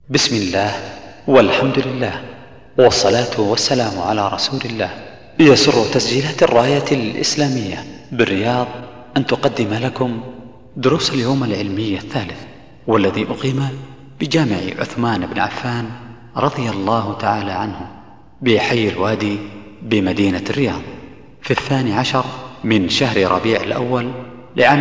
بسم الله والحمد لله والصلاة والسلام على رسول الله. يسر تسجيلات الراية الإسلامية بالرياض أن تقدم لكم دروس اليوم العلمي الثالث، والذي أقيم بجامع عثمان بن عفان رضي الله تعالى عنه بحي الوادي بمدينة الرياض في 12 من شهر ربيع الأول لعام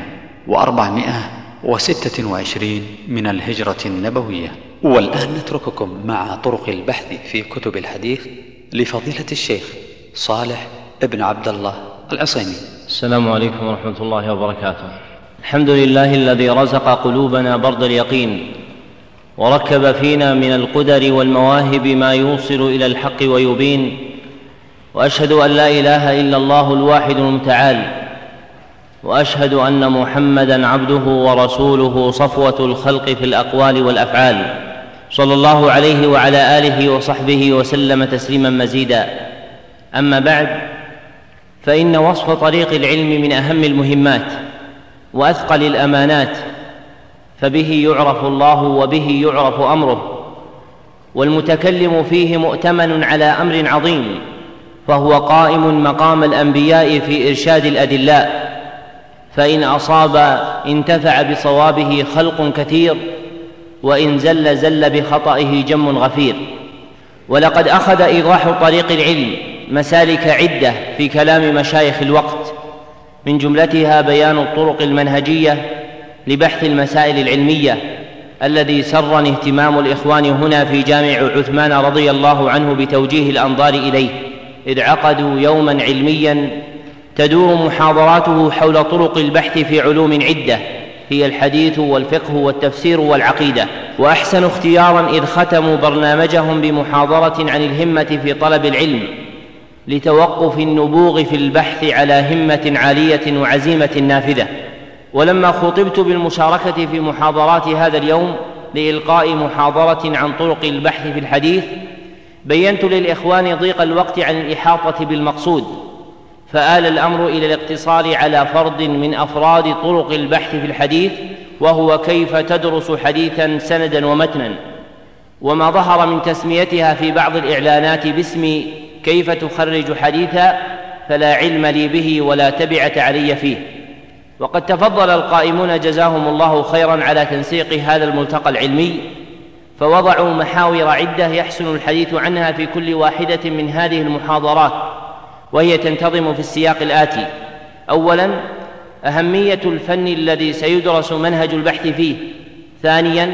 1426 من الهجرة النبوية. والآن نترككم مع طرق البحث في كتب الحديث لفضيلة الشيخ صالح ابن عبد الله العصيمي. السلام عليكم ورحمة الله وبركاته. الحمد لله الذي رزق قلوبنا برد اليقين، وركب فينا من القدر والمواهب ما يوصل إلى الحق ويبين، وأشهد أن لا إله إلا الله الواحد المتعال، وأشهد أن محمدًا عبده ورسوله صفوة الخلق في الأقوال والأفعال، صلى الله عليه وعلى آله وصحبه وسلم تسليمًا مزيدًا. أما بعد، فإن وصف طريق العلم من أهم المهمات وأثقل الأمانات، فبه يعرف الله وبه يعرف أمره، والمتكلم فيه مؤتمن على أمر عظيم، فهو قائم مقام الأنبياء في إرشاد الأدلاء، فإن أصاب انتفع بصوابه خلق كثير، وإن زل زل بخطئه جم غفير. ولقد أخذ إيضاح طريق العلم مسالك عدة في كلام مشايخ الوقت، من جملتها بيان الطرق المنهجية لبحث المسائل العلمية، الذي سرني اهتمام الإخوان هنا في جامع عثمان رضي الله عنه بتوجيه الأنظار إليه، إذ عقدوا يوما علميا تدور محاضراته حول طرق البحث في علوم عدة، هي الحديث والفقه والتفسير والعقيدة. وأحسن اختيارا إذ ختموا برنامجهم بمحاضرة عن الهمة في طلب العلم، لتوقف النبوغ في البحث على همة عالية وعزيمة نافذة. ولما خطبت بالمشاركة في محاضرات هذا اليوم لإلقاء محاضرة عن طرق البحث في الحديث، بينت للإخوان ضيق الوقت عن الإحاطة بالمقصود، فآل الأمر إلى الاقتصار على فرد من أفراد طرق البحث في الحديث، وهو كيف تدرس حديثا سندا ومتنا. وما ظهر من تسميتها في بعض الإعلانات باسم كيف تخرج حديثا فلا علم لي به ولا تبعة علي فيه. وقد تفضل القائمون جزاهم الله خيرا على تنسيق هذا الملتقى العلمي، فوضعوا محاور عدة يحسن الحديث عنها في كل واحدة من هذه المحاضرات، وهي تنتظم في السياق الآتي: أولاً، أهمية الفن الذي سيدرس منهج البحث فيه. ثانياً،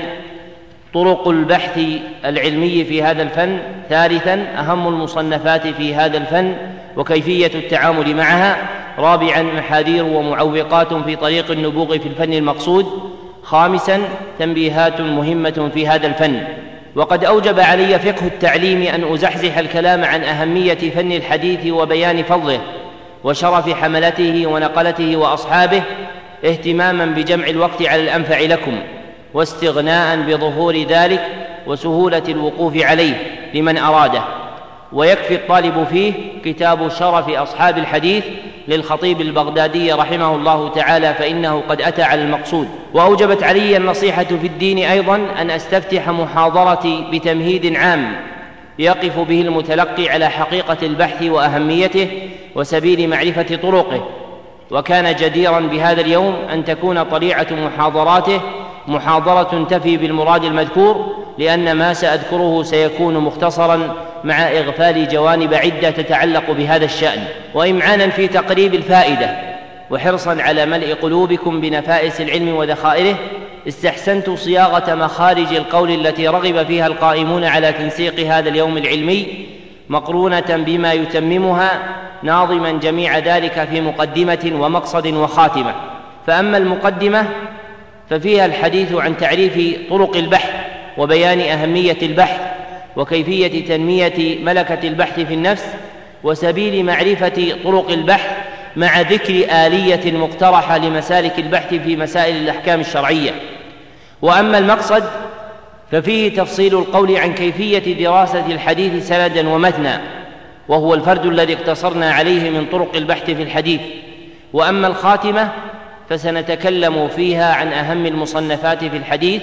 طرق البحث العلمي في هذا الفن. ثالثاً، أهم المصنفات في هذا الفن وكيفية التعامل معها. رابعاً، محاذير ومعوقات في طريق النبوغ في الفن المقصود. خامساً، تنبيهات مهمة في هذا الفن. وقد أوجب علي فقه التعليم أن أزحزح الكلام عن أهمية فن الحديث وبيان فضله وشرف حملته ونقلته وأصحابه، اهتماما بجمع الوقت على الأنفع لكم، واستغناء بظهور ذلك وسهولة الوقوف عليه لمن أراده. ويكفي الطالب فيه كتاب شرف أصحاب الحديث للخطيب البغدادي رحمه الله تعالى، فإنه قد أتى على المقصود. وأوجبت علي النصيحة في الدين أيضا أن أستفتح محاضرتي بتمهيد عام يقف به المتلقي على حقيقة البحث وأهميته وسبيل معرفة طرقه. وكان جديرا بهذا اليوم أن تكون طليعة محاضراته محاضرة تفي بالمراد المذكور، لأن ما سأذكره سيكون مختصرا مع إغفال جوانب عدة تتعلق بهذا الشأن. وإمعانا في تقريب الفائدة وحرصا على ملء قلوبكم بنفائس العلم وذخائره، استحسنت صياغة مخارج القول التي رغب فيها القائمون على تنسيق هذا اليوم العلمي، مقرونة بما يتممها، ناظما جميع ذلك في مقدمة ومقصد وخاتمة. فأما المقدمة ففيها الحديث عن تعريف طرق البحث وبيان أهمية البحث وكيفية تنمية ملكة البحث في النفس وسبيل معرفة طرق البحث، مع ذكر آلية مقترحة لمسالك البحث في مسائل الأحكام الشرعية. وأما المقصد ففيه تفصيل القول عن كيفية دراسة الحديث سندا ومتنا، وهو الفرد الذي اقتصرنا عليه من طرق البحث في الحديث. وأما الخاتمة فسنتكلم فيها عن أهم المصنفات في الحديث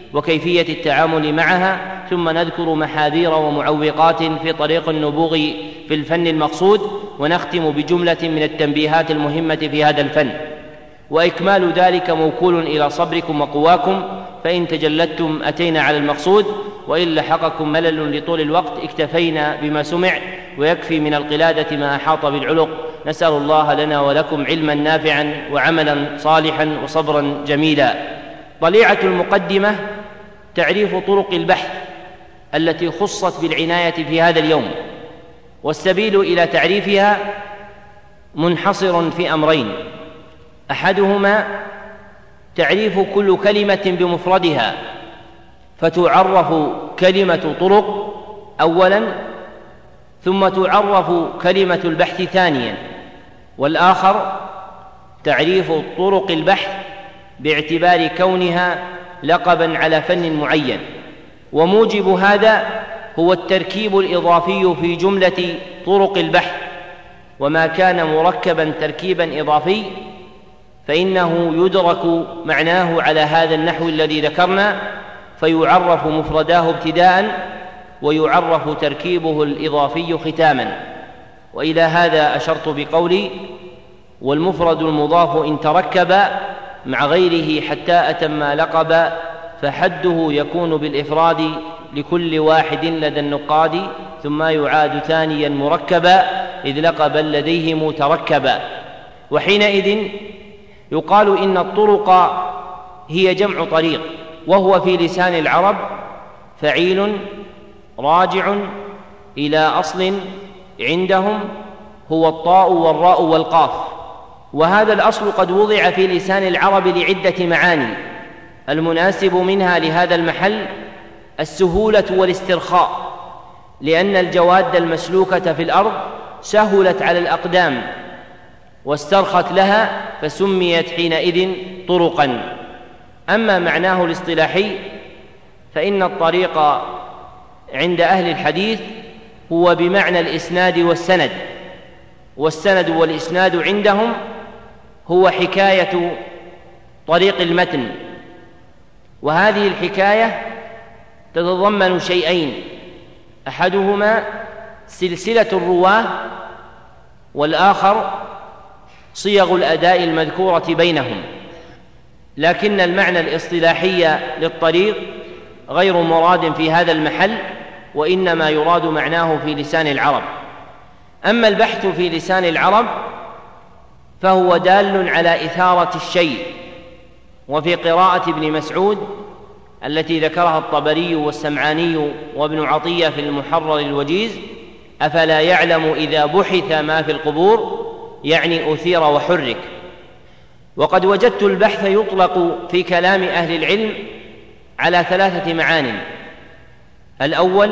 وكيفية التعامل معها، ثم نذكر محاذير ومعوقات في طريق النبوغ في الفن المقصود، ونختم بجملة من التنبيهات المهمة في هذا الفن. وإكمال ذلك موكول إلى صبركم وقواكم، فإن تجلدتم أتينا على المقصود، وإن لحقكم ملل لطول الوقت اكتفينا بما سمع، ويكفي من القلادة ما أحاط بالعلق. نسأل الله لنا ولكم علما نافعا وعملا صالحا وصبرا جميلا. طليعة المقدمة تعريف طرق البحث التي خصت بالعناية في هذا اليوم، والسبيل إلى تعريفها منحصر في أمرين: أحدهما تعريف كل كلمة بمفردها، فتعرف كلمة طرق أولا، ثم تعرف كلمة البحث ثانيا. والآخر تعريف طرق البحث باعتبار كونها لقبا على فن معين، وموجب هذا هو التركيب الإضافي في جملة طرق البحث. وما كان مركبا تركيبا إضافي فإنه يدرك معناه على هذا النحو الذي ذكرنا، فيعرف مفرداه ابتداء، ويعرف تركيبه الإضافي ختاما. وإلى هذا أشرت بقولي: والمفرد المضاف إن تركب مع غيره حتى أتم لقب، فحده يكون بالإفراد لكل واحد لدى النقاد، ثم يعاد ثانيا مركبا إذ لقبا لديهم تركبا. وحينئذ يقال إن الطرق هي جمع طريق، وهو في لسان العرب فعيل راجع إلى أصل عندهم هو الطاء والراء والقاف. وهذا الأصل قد وضع في لسان العرب لعدة معاني، المناسب منها لهذا المحل السهولة والاسترخاء، لأن الجواد المسلوكة في الأرض سهلت على الأقدام واسترخت لها، فسميت حينئذ طرقا. أما معناه الاصطلاحي فإن الطريق عند أهل الحديث هو بمعنى الإسناد والسند، والسند والإسناد عندهم هو حكاية طريق المتن. وهذه الحكاية تتضمن شيئين: أحدهما سلسلة الرواه، والآخر صيغ الأداء المذكورة بينهم. لكن المعنى الاصطلاحي للطريق غير مراد في هذا المحل، وإنما يراد معناه في لسان العرب. أما البحث في لسان العرب فهو دال على إثارة الشيء. وفي قراءة ابن مسعود التي ذكرها الطبري والسمعاني وابن عطية في المحرر الوجيز: أفلا يعلم إذا بحث ما في القبور، يعني أثير وحرك. وقد وجدت البحث يطلق في كلام أهل العلم على 3 معان: الأول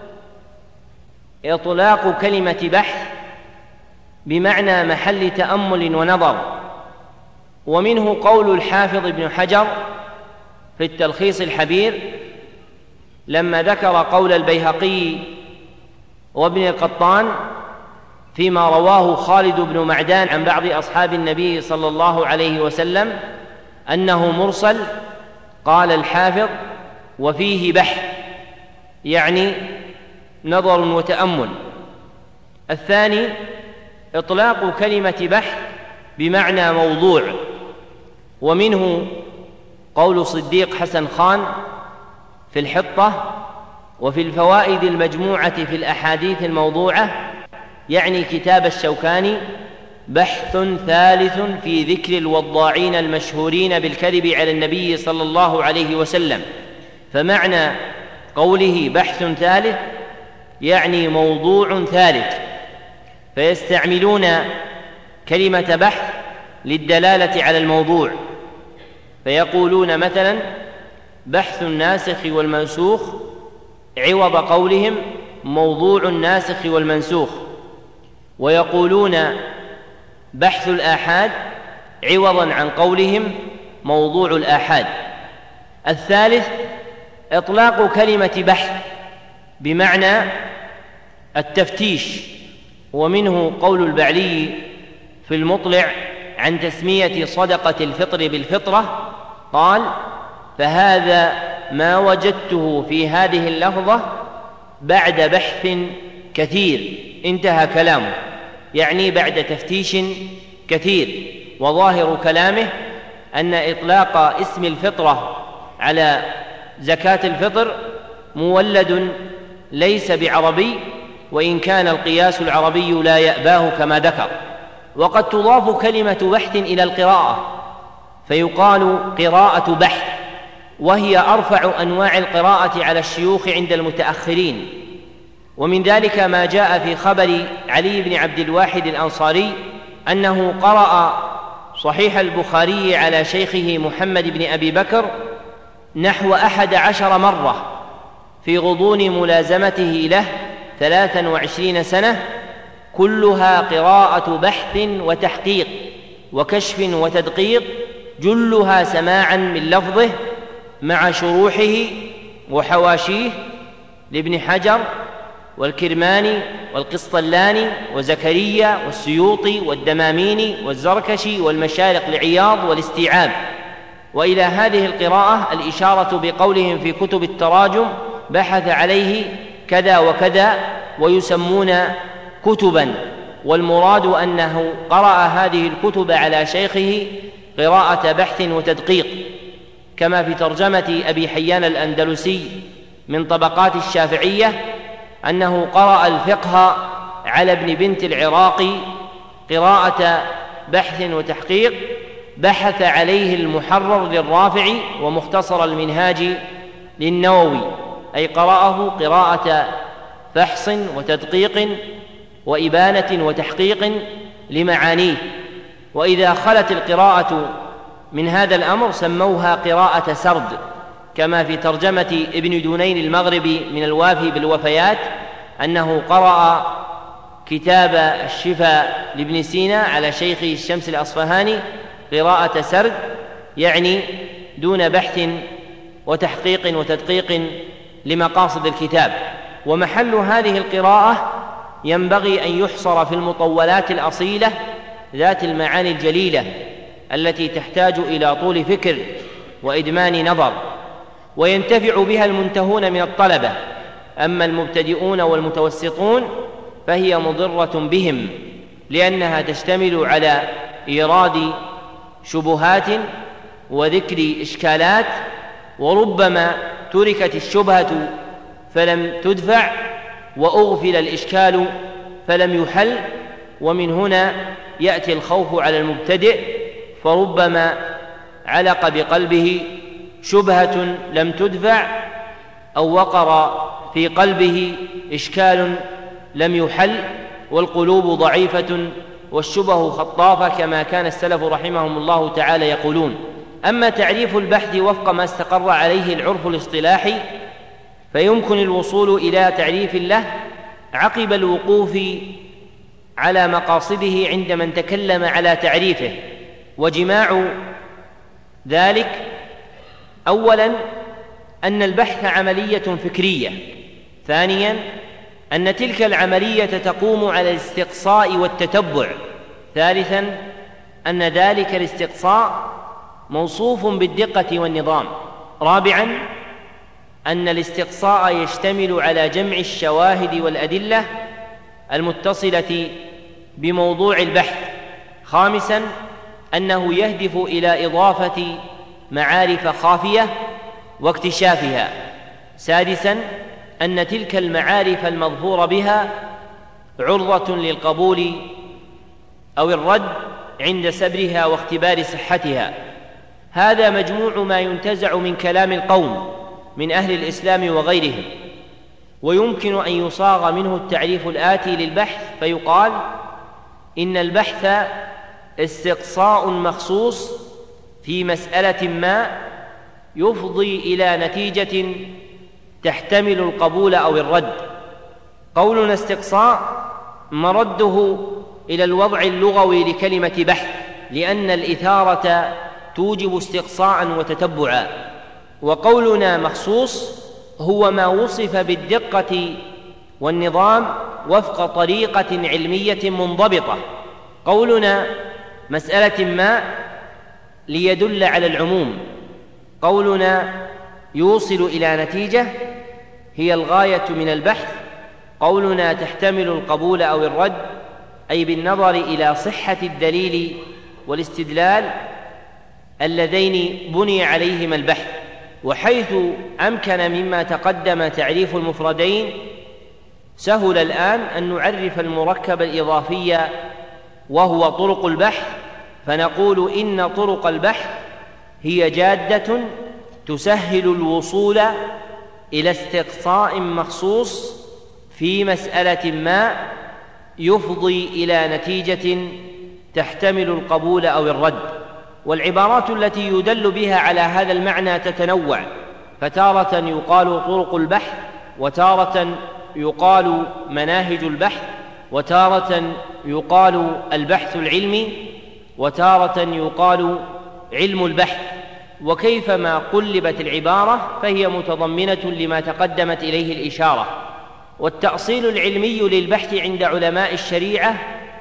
إطلاق كلمة بحث بمعنى محل تأمل ونظر، ومنه قول الحافظ ابن حجر في التلخيص الحبير لما ذكر قول البيهقي وابن القطان فيما رواه خالد بن معدان عن بعض أصحاب النبي صلى الله عليه وسلم أنه مرسل. قال الحافظ: وفيه بحث، يعني نظر وتأمل. الثاني إطلاق كلمة بحث بمعنى موضوع، ومنه قول صديق حسن خان في الحطة وفي الفوائد المجموعة في الأحاديث الموضوعة، يعني كتاب الشوكاني: بحث ثالث في ذكر الوضاعين المشهورين بالكذب على النبي صلى الله عليه وسلم. فمعنى قوله بحث ثالث يعني موضوع ثالث، فيستعملون كلمة بحث للدلالة على الموضوع، فيقولون مثلا بحث الناسخ والمنسوخ عوض قولهم موضوع الناسخ والمنسوخ، ويقولون بحث الآحاد عوضا عن قولهم موضوع الآحاد. الثالث إطلاق كلمة بحث بمعنى التفتيش، ومنه قول البعلي في المطلع عن تسمية صدقة الفطر بالفطرة، قال: فهذا ما وجدته في هذه اللفظة بعد بحث كثير. انتهى كلامه، يعني بعد تفتيش كثير. وظاهر كلامه أن إطلاق اسم الفطرة على زكاة الفطر مولد ليس بعربي، وإن كان القياس العربي لا يأباه كما ذكر. وقد تضاف كلمة بحث إلى القراءة فيقال قراءة بحث، وهي أرفع أنواع القراءة على الشيوخ عند المتأخرين. ومن ذلك ما جاء في خبر علي بن عبد الواحد الأنصاري أنه قرأ صحيح البخاري على شيخه محمد بن أبي بكر نحو 11 مرة في غضون ملازمته له 23 سنة، كلها قراءة بحث وتحقيق وكشف وتدقيق، جلها سماعا من لفظه مع شروحه وحواشيه لابن حجر والكرماني والقسطلاني وزكريا والسيوطي والدماميني والزركشي والمشارق لعياض والاستيعاب. وإلى هذه القراءة الإشارة بقولهم في كتب التراجم بحث عليه كذا وكذا، ويسمون كتبا، والمراد أنه قرأ هذه الكتب على شيخه قراءة بحث وتدقيق، كما في ترجمة أبي حيان الأندلسي من طبقات الشافعية أنه قرأ الفقه على ابن بنت العراقي قراءة بحث وتحقيق، بحث عليه المحرر للرافعي ومختصر المنهاج للنووي، أي قرأه قراءة فحص وتدقيق وإبانة وتحقيق لمعانيه. وإذا خلت القراءة من هذا الأمر سموها قراءة سرد، كما في ترجمة ابن دونين المغربي من الوافي بالوفيات أنه قرأ كتاب الشفاء لابن سينا على شيخه الشمس الأصفهاني قراءة سرد، يعني دون بحث وتحقيق وتدقيق لمقاصد الكتاب. ومحل هذه القراءة ينبغي أن يحصر في المطولات الأصيلة ذات المعاني الجليلة التي تحتاج إلى طول فكر وإدمان نظر، وينتفع بها المنتهون من الطلبة. أما المبتدئون والمتوسطون فهي مضرة بهم، لأنها تشتمل على إيراد شبهات وذكر إشكالات، وربما تركت الشبهة فلم تدفع وأغفل الإشكال فلم يحل، ومن هنا يأتي الخوف على المبتدئ، فربما علق بقلبه شبهة لم تدفع أو وقر في قلبه إشكال لم يحل، والقلوب ضعيفة والشبه خطافة، كما كان السلف رحمهم الله تعالى يقولون. أما تعريف البحث وفق ما استقر عليه العرف الاصطلاحي فيمكن الوصول إلى تعريف له عقب الوقوف على مقاصده عند من تكلم على تعريفه. وجماع ذلك أولاً أن البحث عملية فكرية، ثانياً أن تلك العملية تقوم على الاستقصاء والتتبع، ثالثاً أن ذلك الاستقصاء موصوف بالدقة والنظام، رابعاً أن الاستقصاء يشتمل على جمع الشواهد والأدلة المتصلة بموضوع البحث، خامساً أنه يهدف إلى إضافة معارف خافية واكتشافها، سادساً أن تلك المعارف المظفور بها عرضة للقبول أو الرد عند سبرها واختبار صحتها. هذا مجموع ما ينتزع من كلام القوم من أهل الإسلام وغيرهم، ويمكن أن يصاغ منه التعريف الآتي للبحث فيقال: إن البحث استقصاء مخصوص في مسألة ما يفضي إلى نتيجة تحتمل القبول أو الرد. قولنا استقصاء مرده إلى الوضع اللغوي لكلمة بحث، لأن الإثارة توجب استقصاء وتتبعا. وقولنا مخصوص هو ما وصف بالدقة والنظام وفق طريقة علمية منضبطة. قولنا مسألة ما ليدل على العموم، قولنا يوصل إلى نتيجة هي الغاية من البحث. قولنا تحتمل القبول أو الرد أي بالنظر إلى صحة الدليل والاستدلال اللذين بني عليهما البحث. وحيث أمكن مما تقدم تعريف المفردين، سهل الآن أن نعرف المركب الإضافي وهو طرق البحث، فنقول إن طرق البحث هي جادة تسهل الوصول إلى استقصاء مخصوص في مسألة ما يفضي إلى نتيجة تحتمل القبول أو الرد. والعبارات التي يدل بها على هذا المعنى تتنوع، فتارة يقال طرق البحث، وتارة يقال مناهج البحث، وتارة يقال البحث العلمي، وتارة يقال علم البحث. وكيفما قلبت العبارة فهي متضمنة لما تقدمت إليه الإشارة. والتأصيل العلمي للبحث عند علماء الشريعة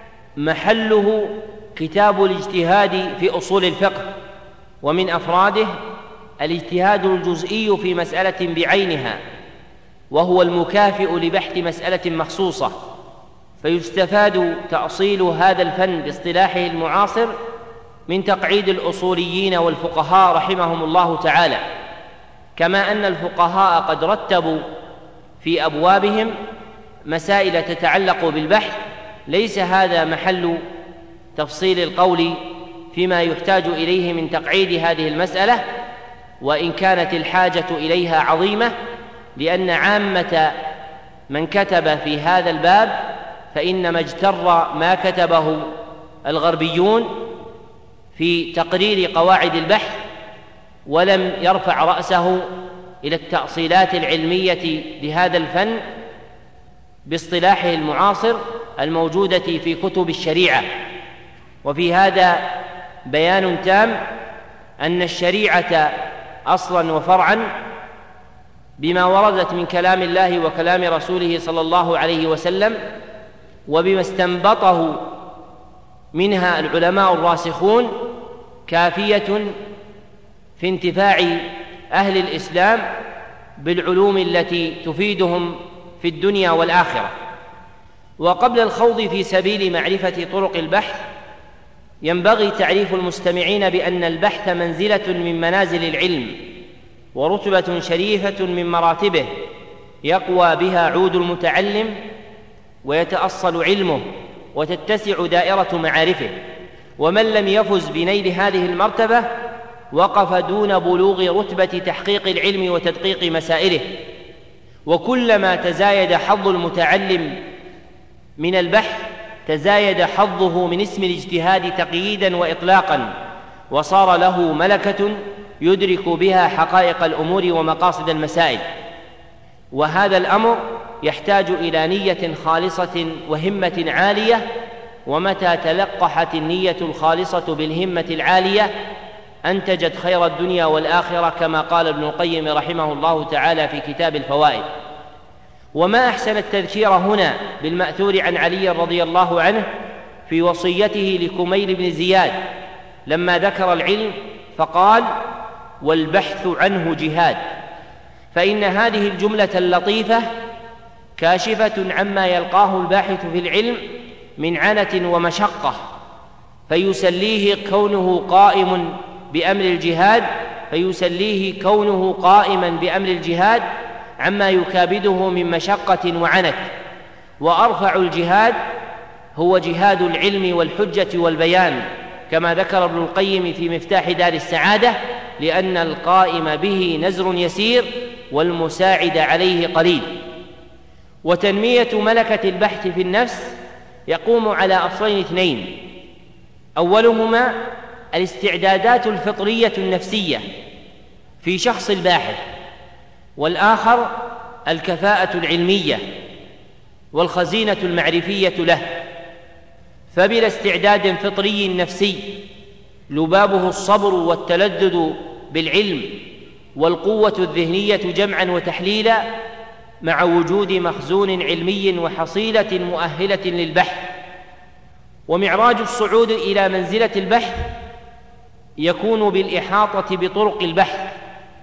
محله كتاب الاجتهاد في أصول الفقه، ومن أفراده الاجتهاد الجزئي في مسألة بعينها، وهو المكافئ لبحث مسألة مخصوصة، فيستفاد تأصيل هذا الفن باصطلاحه المعاصر من تقعيد الأصوليين والفقهاء رحمهم الله تعالى. كما أن الفقهاء قد رتبوا في أبوابهم مسائل تتعلق بالبحث، ليس هذا محل تفصيل القول فيما يحتاج إليه من تقعيد هذه المسألة، وإن كانت الحاجة إليها عظيمة، لأن عامة من كتب في هذا الباب فإنما اجتر ما كتبه الغربيون في تقرير قواعد البحث، ولم يرفع رأسه إلى التأصيلات العلمية لهذا الفن باصطلاحه المعاصر الموجودة في كتب الشريعة. وفي هذا بيان تام أن الشريعة أصلاً وفرعاً بما وردت من كلام الله وكلام رسوله صلى الله عليه وسلم، وبما استنبطه منها العلماء الراسخون، كافية في انتفاع أهل الإسلام بالعلوم التي تفيدهم في الدنيا والآخرة. وقبل الخوض في سبيل معرفة طرق البحث، ينبغي تعريف المستمعين بأن البحث منزلة من منازل العلم، ورتبة شريفة من مراتبه، يقوى بها عود المتعلم ويتأصل علمه وتتسع دائرة معارفه. ومن لم يفز بنيل هذه المرتبة وقف دون بلوغ رتبة تحقيق العلم وتدقيق مسائله. وكلما تزايد حظ المتعلم من البحث تزايد حظه من اسم الاجتهاد تقييدا وإطلاقا، وصار له ملكة يدرك بها حقائق الأمور ومقاصد المسائل. وهذا الأمر يحتاج إلى نية خالصة وهمة عالية، ومتى تلقحت النية الخالصة بالهمة العالية أنتجت خير الدنيا والآخرة، كما قال ابن القيم رحمه الله تعالى في كتاب الفوائد. وما أحسن التذكير هنا بالمأثور عن علي رضي الله عنه في وصيته لكميل بن زياد لما ذكر العلم فقال: والبحث عنه جهاد. فإن هذه الجملة اللطيفة كاشفة عما يلقاه الباحث في العلم من عنة ومشقة، فيسليه كونه قائما بأمر الجهاد عما يكابده من مشقة وعنت. وأرفع الجهاد هو جهاد العلم والحجة والبيان، كما ذكر ابن القيم في مفتاح دار السعادة، لأن القائم به نزر يسير والمساعد عليه قليل. وتنمية ملكة البحث في النفس يقوم على أصلين اثنين: أولهما الاستعدادات الفطرية النفسية في شخص الباحث، والآخر الكفاءة العلمية والخزينة المعرفية له. فبلا استعداد فطري نفسي لبابه الصبر والتلذذ بالعلم والقوة الذهنية جمعا وتحليلا، مع وجود مخزون علمي وحصيلة مؤهلة للبحث. ومعراج الصعود إلى منزلة البحث يكون بالإحاطة بطرق البحث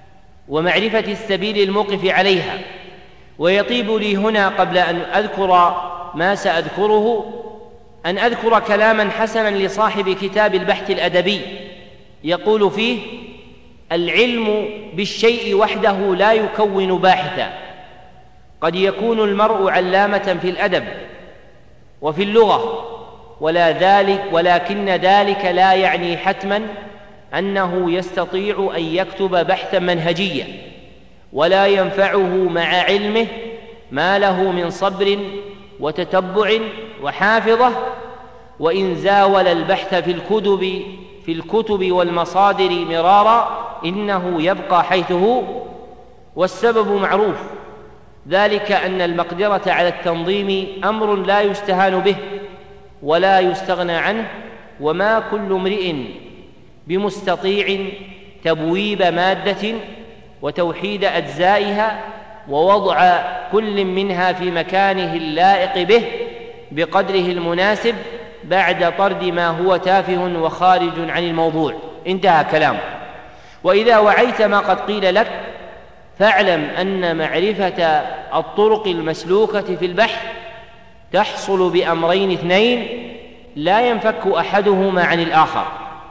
ومعرفة السبيل الموقف عليها. ويطيب لي هنا قبل أن أذكر ما سأذكره أن أذكر كلاما حسنا لصاحب كتاب البحث الأدبي، يقول فيه: العلم بالشيء وحده لا يكون باحثا، قد يكون المرء علامة في الأدب وفي اللغة ولكن ذلك لا يعني حتما أنه يستطيع أن يكتب بحثا منهجيا، ولا ينفعه مع علمه ما له من صبر وتتبع وحافظة، وإن زاول البحث في الكتب والمصادر مرارا إنه يبقى حيث هو. والسبب معروف، ذلك أن المقدرة على التنظيم أمر لا يستهان به ولا يستغنى عنه، وما كل امرئ بمستطيع تبويب مادة وتوحيد أجزائها ووضع كل منها في مكانه اللائق به بقدره المناسب بعد طرد ما هو تافه وخارج عن الموضوع. انتهى كلامه. وإذا وعيت ما قد قيل لك فاعلم أن معرفة الطرق المسلوكة في البحث تحصل بأمرين اثنين لا ينفك أحدهما عن الآخر.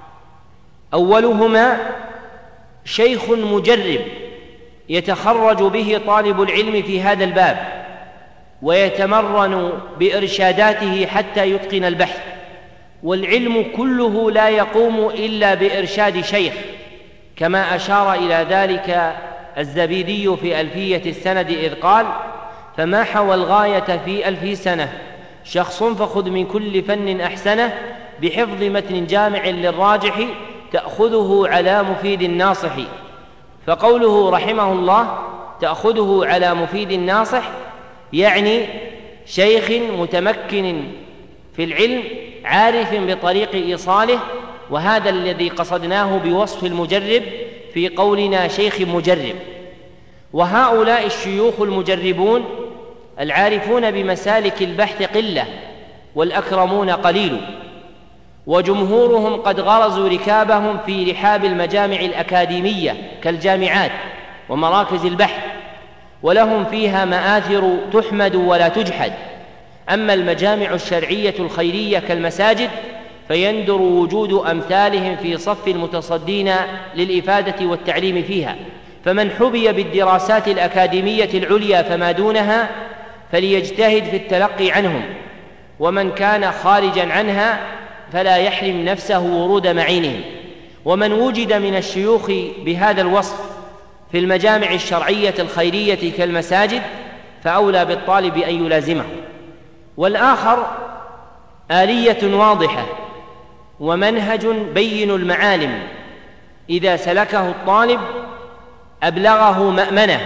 أولهما شيخ مجرب يتخرج به طالب العلم في هذا الباب ويتمرن بإرشاداته حتى يتقن البحث، والعلم كله لا يقوم إلا بإرشاد شيخ، كما أشار إلى ذلك الزبيدي في ألفية السند إذ قال: فما حوى الغاية في 1000 سنة شخص فخذ من كل فن أحسنه، بحفظ متن جامع للراجح تأخذه على مفيد الناصح. فقوله رحمه الله تأخذه على مفيد الناصح يعني شيخ متمكن في العلم عارف بطريق إيصاله، وهذا الذي قصدناه بوصف المجرب في قولنا شيخ مجرب. وهؤلاء الشيوخ المجربون العارفون بمسالك البحث قلة والأكرمون قليل، وجمهورهم قد غرزوا ركابهم في رحاب المجامع الأكاديمية كالجامعات ومراكز البحث، ولهم فيها مآثر تحمد ولا تجحد. أما المجامع الشرعية الخيرية كالمساجد فيندر وجود أمثالهم في صف المتصدين للإفادة والتعليم فيها، فمن حبي بالدراسات الأكاديمية العليا فما دونها فليجتهد في التلقي عنهم، ومن كان خارجا عنها فلا يحرم نفسه ورود معينهم. ومن وجد من الشيوخ بهذا الوصف في المجامع الشرعية الخيرية كالمساجد فأولى بالطالب أن يلازمه. والآخر آلية واضحة ومنهج بين المعالم، إذا سلكه الطالب أبلغه مأمنه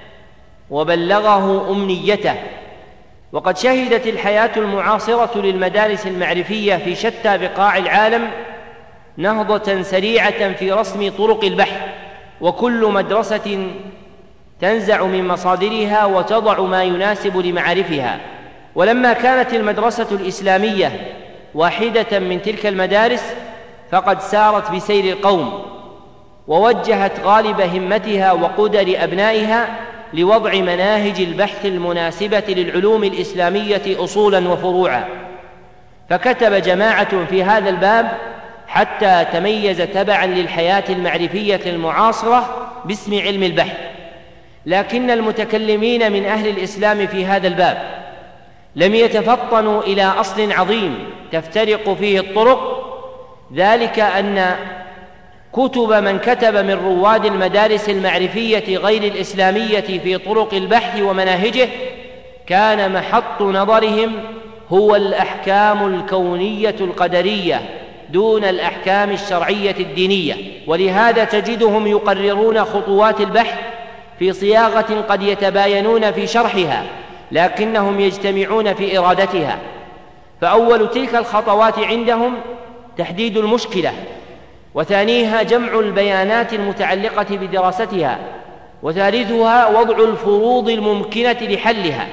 وبلغه أمنيته. وقد شهدت الحياة المعاصرة للمدارس المعرفية في شتى بقاع العالم نهضة سريعة في رسم طرق البحث، وكل مدرسة تنزع من مصادرها وتضع ما يناسب لمعارفها. ولما كانت المدرسة الإسلامية واحدة من تلك المدارس فقد سارت بسير القوم، ووجهت غالب همتها وقدر أبنائها لوضع مناهج البحث المناسبة للعلوم الإسلامية أصولا وفروعا. فكتب جماعة في هذا الباب حتى تميز تبعا للحياة المعرفية المعاصرة باسم علم البحث. لكن المتكلمين من أهل الإسلام في هذا الباب لم يتفطنوا إلى أصل عظيم تفترق فيه الطرق، ذلك أن كتب من كتب من رواد المدارس المعرفية غير الإسلامية في طرق البحث ومناهجه كان محط نظرهم هو الأحكام الكونية القدرية دون الأحكام الشرعية الدينية. ولهذا تجدهم يقررون خطوات البحث في صياغة قد يتباينون في شرحها، لكنهم يجتمعون في إرادتها. فأول تلك الخطوات عندهم تحديد المشكلة، وثانيها جمع البيانات المتعلقة بدراستها، وثالثها وضع الفروض الممكنة لحلها،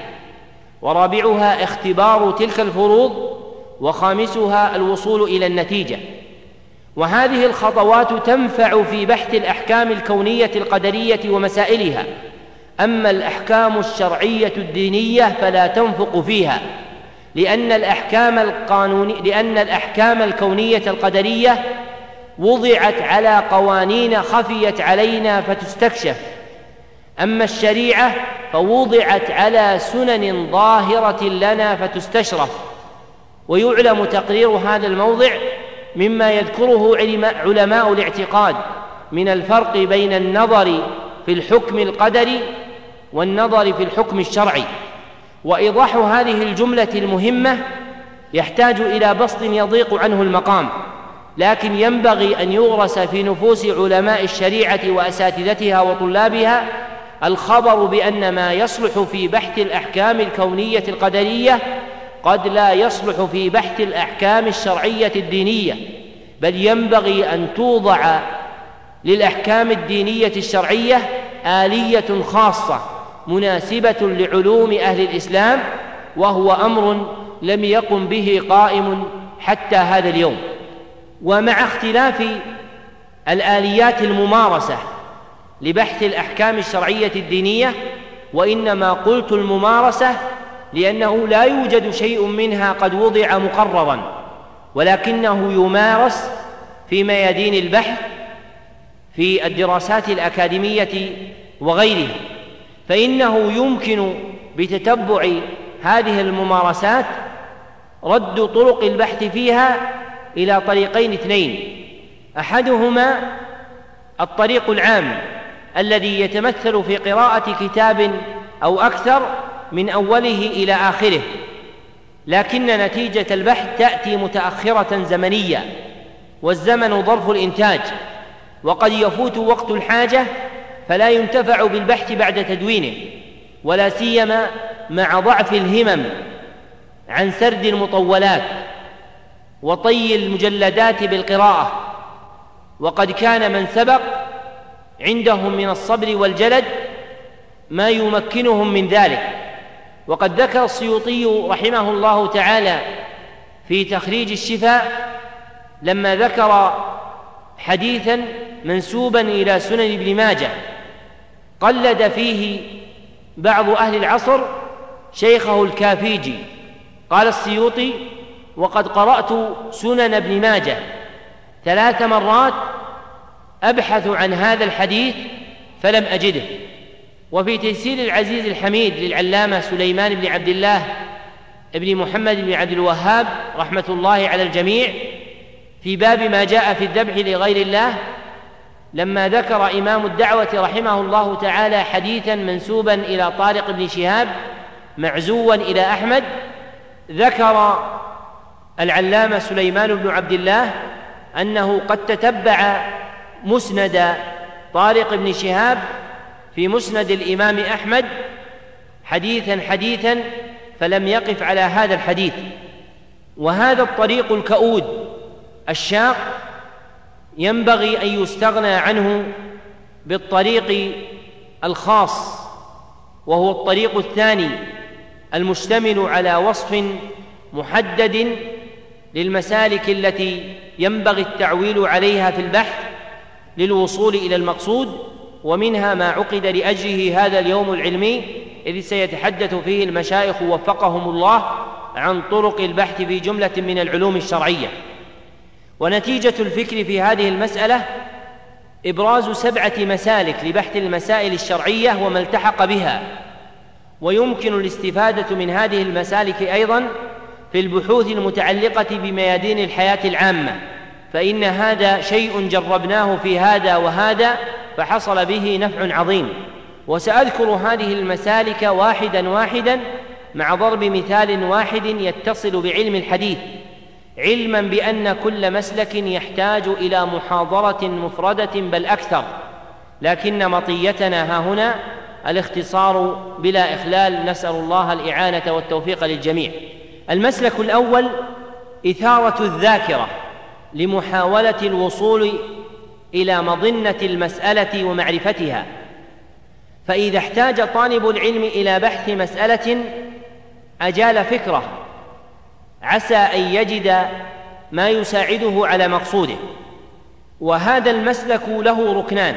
ورابعها اختبار تلك الفروض، وخامسها الوصول إلى النتيجة. وهذه الخطوات تنفع في بحث الأحكام الكونية القدرية ومسائلها. أما الأحكام الشرعية الدينية فلا تنفق فيها، لأن الأحكام الكونية القدرية وضعت على قوانين خفيت علينا فتستكشف، أما الشريعة فوضعت على سنن ظاهرة لنا فتستشرف. ويعلم تقرير هذا الموضع مما يذكره علماء الاعتقاد من الفرق بين النظر في الحكم القدري والنظر في الحكم الشرعي. وإيضاح هذه الجملة المهمة يحتاج إلى بسط يضيق عنه المقام، لكن ينبغي أن يغرس في نفوس علماء الشريعة وأساتذتها وطلابها الخبر بأن ما يصلح في بحث الأحكام الكونية القدرية قد لا يصلح في بحث الأحكام الشرعية الدينية، بل ينبغي أن توضع للأحكام الدينية الشرعية آلية خاصة مناسبة لعلوم أهل الإسلام، وهو أمر لم يقم به قائم حتى هذا اليوم. ومع اختلاف الآليات الممارسة لبحث الأحكام الشرعية الدينية، وإنما قلت الممارسة لأنه لا يوجد شيء منها قد وضع مقررا، ولكنه يمارس في ميادين البحث في الدراسات الأكاديمية وغيرها، فإنه يمكن بتتبع هذه الممارسات رد طرق البحث فيها إلى طريقين اثنين: أحدهما الطريق العام الذي يتمثل في قراءة كتاب أو أكثر من أوله إلى آخره، لكن نتيجة البحث تأتي متأخرة زمنيا، والزمن ظرف الإنتاج، وقد يفوت وقت الحاجة فلا ينتفع بالبحث بعد تدوينه، ولا سيما مع ضعف الهمم عن سرد المطولات وطي المجلدات بالقراءة. وقد كان من سبق عندهم من الصبر والجلد ما يمكنهم من ذلك. وقد ذكر السيوطي رحمه الله تعالى في تخريج الشفاء لما ذكر حديثا منسوبا إلى سنن ابن ماجه قلد فيه بعض أهل العصر شيخه الكافيجي، قال السيوطي: وقد قرأت سنن ابن ماجه 3 مرات أبحث عن هذا الحديث فلم أجده. وفي تيسير العزيز الحميد للعلامة سليمان بن عبد الله ابن محمد بن عبد الوهاب رحمة الله على الجميع في باب ما جاء في الذبح لغير الله، لما ذكر إمام الدعوة رحمه الله تعالى حديثا منسوبا إلى طارق بن شهاب معزوا إلى أحمد، ذكر العلامة سليمان بن عبد الله أنه قد تتبع مسند طارق بن شهاب في مسند الإمام أحمد حديثا فلم يقف على هذا الحديث. وهذا الطريق الكؤود الشاق ينبغي أن يستغنى عنه بالطريق الخاص، وهو الطريق الثاني المشتمل على وصف محدد للمسالك التي ينبغي التعويل عليها في البحث للوصول إلى المقصود، ومنها ما عقد لأجله هذا اليوم العلمي، إذ سيتحدث فيه المشايخ وفقهم الله عن طرق البحث في جملة من العلوم الشرعية. ونتيجة الفكر في هذه المسألة إبراز 7 مسالك لبحث المسائل الشرعية وما التحق بها، ويمكن الاستفادة من هذه المسالك أيضا في البحوث المتعلقة بميادين الحياة العامة، فإن هذا شيء جربناه في هذا وهذا فحصل به نفع عظيم. وسأذكر هذه المسالك واحدا مع ضرب مثال واحد يتصل بعلم الحديث، علما بأن كل مسلك يحتاج إلى محاضرة مفردة بل أكثر، لكن مطيتنا هنا الاختصار بلا إخلال، نسأل الله الإعانة والتوفيق للجميع. المسلك الأول إثارة الذاكرة لمحاولة الوصول إلى مظنة المسألة ومعرفتها، فإذا احتاج طالب العلم إلى بحث مسألة أجال فكره عسى أن يجد ما يساعده على مقصوده، وهذا المسلك له ركنان: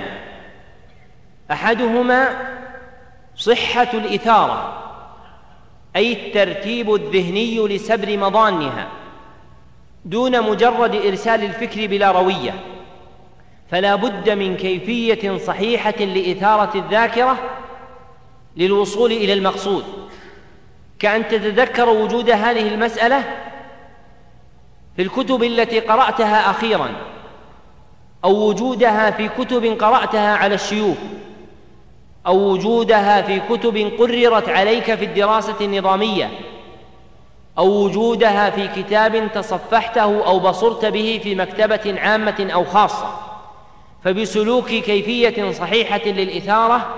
أحدهما صحة الإثارة، أي الترتيب الذهني لسبر مضانها دون مجرد إرسال الفكر بلا روية، فلا بد من كيفية صحيحة لإثارة الذاكرة للوصول إلى المقصود، كأن تتذكر وجود هذه المسألة في الكتب التي قرأتها أخيراً، أو وجودها في كتب قرأتها على الشيوخ، أو وجودها في كتب قررت عليك في الدراسة النظامية، أو وجودها في كتاب تصفحته أو بصرت به في مكتبة عامة أو خاصة. فبسلوك كيفية صحيحة للإثارة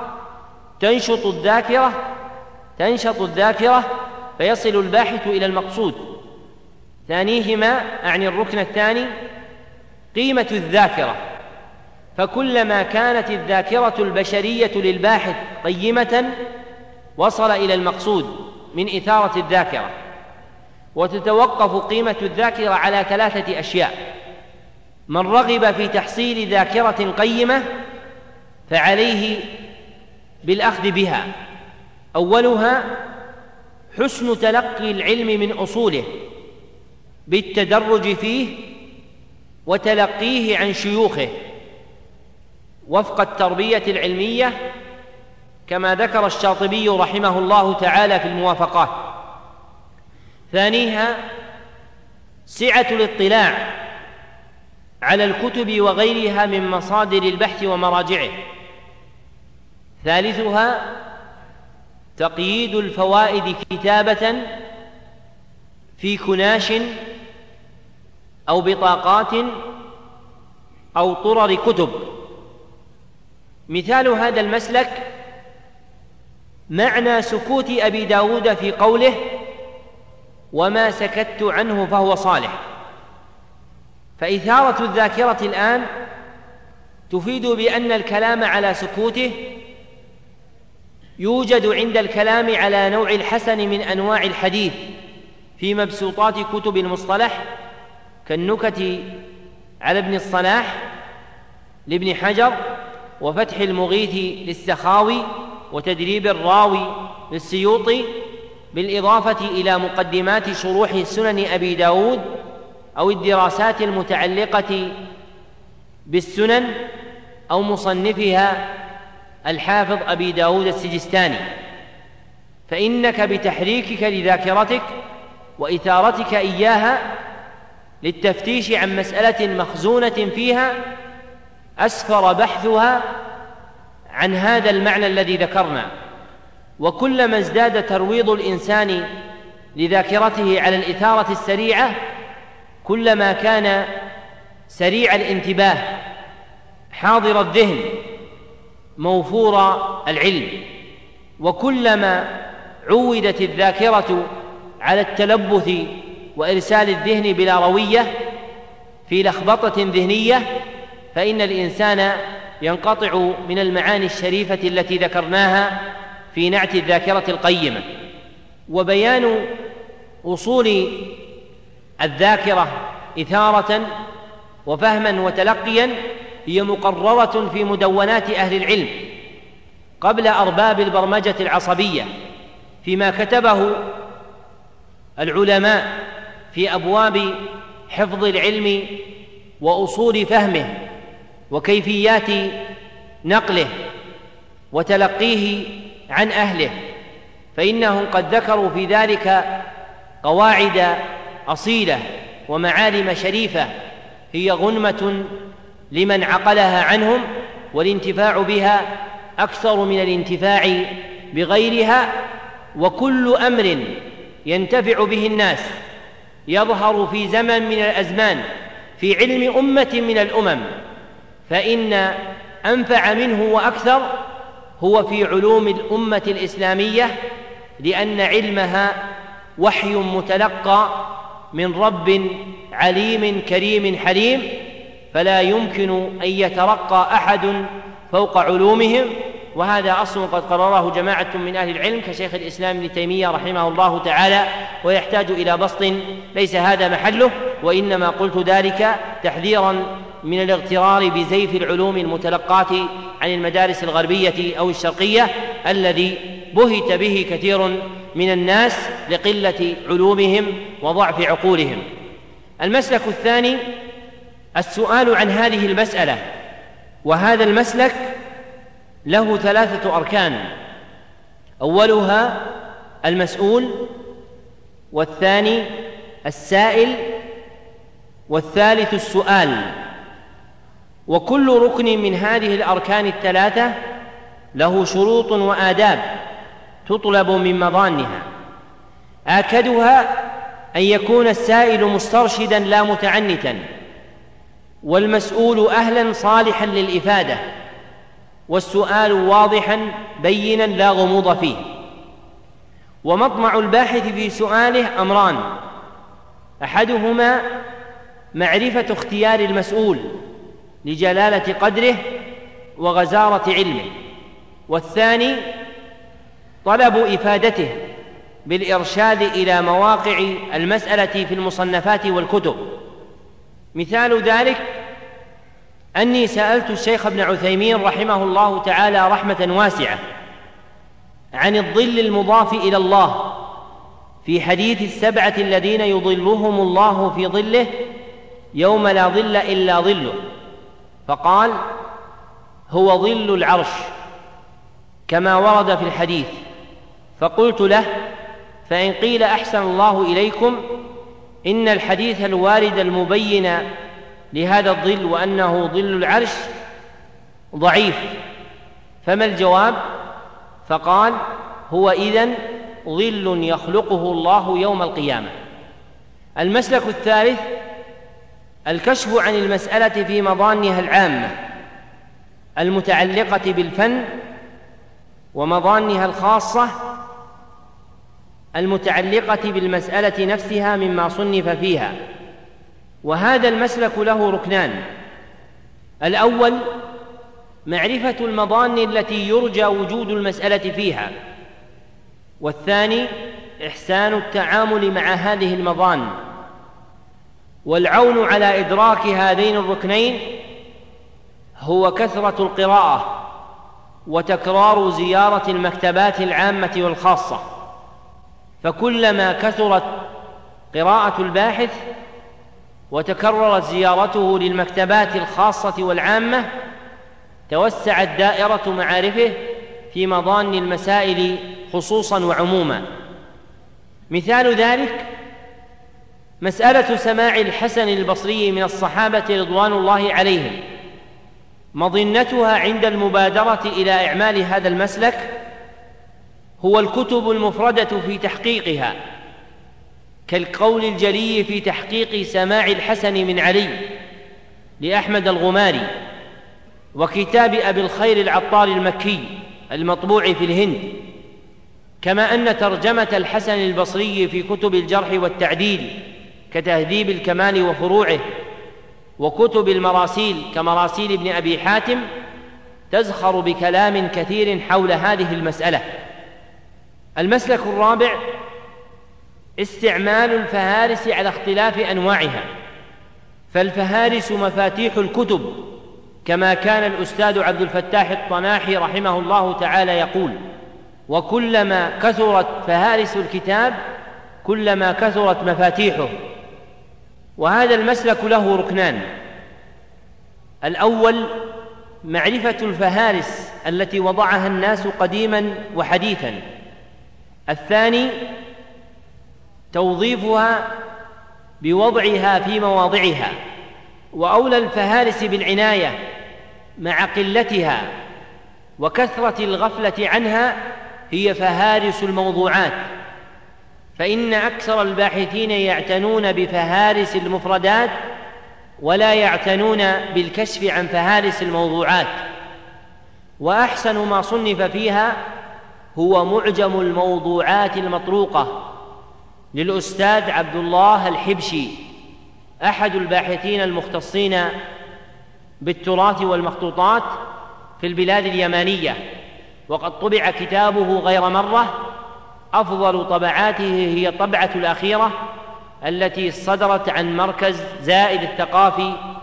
تنشط الذاكرة فيصل الباحث إلى المقصود. ثانيهما، أعني الركن الثاني، قيمة الذاكرة، فكلما كانت الذاكرة البشرية للباحث قيمة وصل إلى المقصود من إثارة الذاكرة. وتتوقف قيمة الذاكرة على 3 أشياء: من رغب في تحصيل ذاكرة قيمة فعليه بالأخذ بها. أولها حسن تلقي العلم من أصوله بالتدرج فيه وتلقيه عن شيوخه وفق التربية العلمية، كما ذكر الشاطبي رحمه الله تعالى في الموافقات. ثانيها سعة الاطلاع على الكتب وغيرها من مصادر البحث ومراجعه. ثالثها تقييد الفوائد كتابة في كناش أو بطاقات أو طرر كتب. مثال هذا المسلك معنى سكوت أبي داود في قوله: وما سكت عنه فهو صالح. فإثارة الذاكرة الآن تفيد بأن الكلام على سكوته يوجد عند الكلام على نوع الحسن من أنواع الحديث في مبسوطات كتب المصطلح، كالنكت على ابن الصلاح لابن حجر، وفتح المغيث للسخاوي، وتدريب الراوي للسيوطي، بالإضافة إلى مقدمات شروح سنن أبي داود أو الدراسات المتعلقة بالسنن أو مصنفها الحافظ أبي داود السجستاني. فإنك بتحريكك لذاكرتك وإثارتك إياها للتفتيش عن مسألة مخزونة فيها أسفر بحثها عن هذا المعنى الذي ذكرنا. وكلما ازداد ترويض الإنسان لذاكرته على الإثارة السريعة كلما كان سريع الانتباه حاضر الذهن موفور العلم. وكلما عودت الذاكرة على التلبث وإرسال الذهن بلا روية في لخبطة ذهنية فإن الإنسان ينقطع من المعاني الشريفة التي ذكرناها في نعت الذاكرة القيمة. وبيان أصول الذاكرة إثارة وفهما وتلقيا هي مقررة في مدونات أهل العلم قبل أرباب البرمجة العصبية، فيما كتبه العلماء في أبواب حفظ العلم وأصول فهمه وكيفيات نقله وتلقيه عن أهله، فإنهم قد ذكروا في ذلك قواعد أصيلة ومعالم شريفة هي غنمة لمن عقلها عنهم، والانتفاع بها أكثر من الانتفاع بغيرها. وكل أمر ينتفع به الناس يظهر في زمن من الأزمان في علم أمة من الأمم، فإن أنفع منه وأكثر هو في علوم الأمة الإسلامية، لأن علمها وحي متلقى من رب عليم كريم حليم، فلا يمكن أن يترقى أحد فوق علومهم. وهذا أصل قد قرره جماعة من أهل العلم كشيخ الإسلام ابن تيمية رحمه الله تعالى، ويحتاج إلى بسط ليس هذا محله، وإنما قلت ذلك تحذيرا من الاغترار بزيف العلوم المتلقاة عن المدارس الغربية أو الشرقية الذي بهت به كثير من الناس لقلة علومهم وضعف عقولهم. المسلك الثاني السؤال عن هذه المسألة، وهذا المسلك له 3 أركان: أولها المسؤول، والثاني السائل، والثالث السؤال. وكل ركن من هذه الأركان ال3 له شروط وآداب تطلب من مظانها. آكدها أن يكون السائل مسترشدا لا متعنتا، والمسؤول أهلا صالحا للإفادة، والسؤال واضحا بينا لا غموض فيه. ومطمع الباحث في سؤاله أمران: أحدهما معرفة اختيار المسؤول لجلالة قدره وغزارة علمه، والثاني طلب إفادته بالإرشاد إلى مواقع المسألة في المصنفات والكتب. مثال ذلك أني سألت الشيخ ابن عثيمين رحمه الله تعالى رحمة واسعة عن الظل المضاف إلى الله في حديث 7 الذين يظلهم الله في ظله يوم لا ظل إلا ظله، فقال: هو ظل العرش كما ورد في الحديث. فقلت له: فإن قيل أحسن الله إليكم إن الحديث الوارد المبين لهذا الظل وأنه ظل العرش ضعيف، فما الجواب؟ فقال: هو إذن ظل يخلقه الله يوم القيامة. المسلك الثالث الكشف عن المسألة في مظانها العامة المتعلقة بالفن، ومظانها الخاصة المتعلقة بالمسألة نفسها مما صنف فيها. وهذا المسلك له ركنان: الأول معرفة المظان التي يرجى وجود المسألة فيها، والثاني إحسان التعامل مع هذه المظان. والعون على إدراك هذين الركنين هو كثرة القراءة وتكرار زيارة المكتبات العامة والخاصة، فكلما كثرت قراءة الباحث وتكررت زيارته للمكتبات الخاصة والعامة توسعت دائرة معارفه في مظان المسائل خصوصا وعموما. مثال ذلك مسألة سماع الحسن البصري من الصحابة رضوان الله عليهم. مظنتها عند المبادرة إلى إعمال هذا المسلك هو الكتب المفردة في تحقيقها، كالقول الجلي في تحقيق سماع الحسن من علي لأحمد الغماري، وكتاب أبي الخير العطار المكي المطبوع في الهند، كما أن ترجمة الحسن البصري في كتب الجرح والتعديل كتهذيب الكمال وفروعه، وكتب المراسيل كمراسيل ابن أبي حاتم تزخر بكلام كثير حول هذه المسألة. المسلك الرابع استعمال الفهارس على اختلاف أنواعها، فالفهارس مفاتيح الكتب، كما كان الأستاذ عبد الفتاح الطناحي رحمه الله تعالى يقول: وكلما كثرت فهارس الكتاب كلما كثرت مفاتيحه. وهذا المسلك له ركنان: الأول معرفة الفهارس التي وضعها الناس قديما وحديثا، الثاني توظيفها بوضعها في مواضعها، وأولى الفهارس بالعناية مع قلتها وكثرة الغفلة عنها هي فهارس الموضوعات، فإن أكثر الباحثين يعتنون بفهارس المفردات ولا يعتنون بالكشف عن فهارس الموضوعات. وأحسن ما صنف فيها هو معجم الموضوعات المطروقة للأستاذ عبد الله الحبشي، أحد الباحثين المختصين بالتراث والمخطوطات في البلاد اليمانية، وقد طبع كتابه غير مرة. أفضل طبعاته هي الطبعة الأخيرة التي صدرت عن مركز زائد الثقافي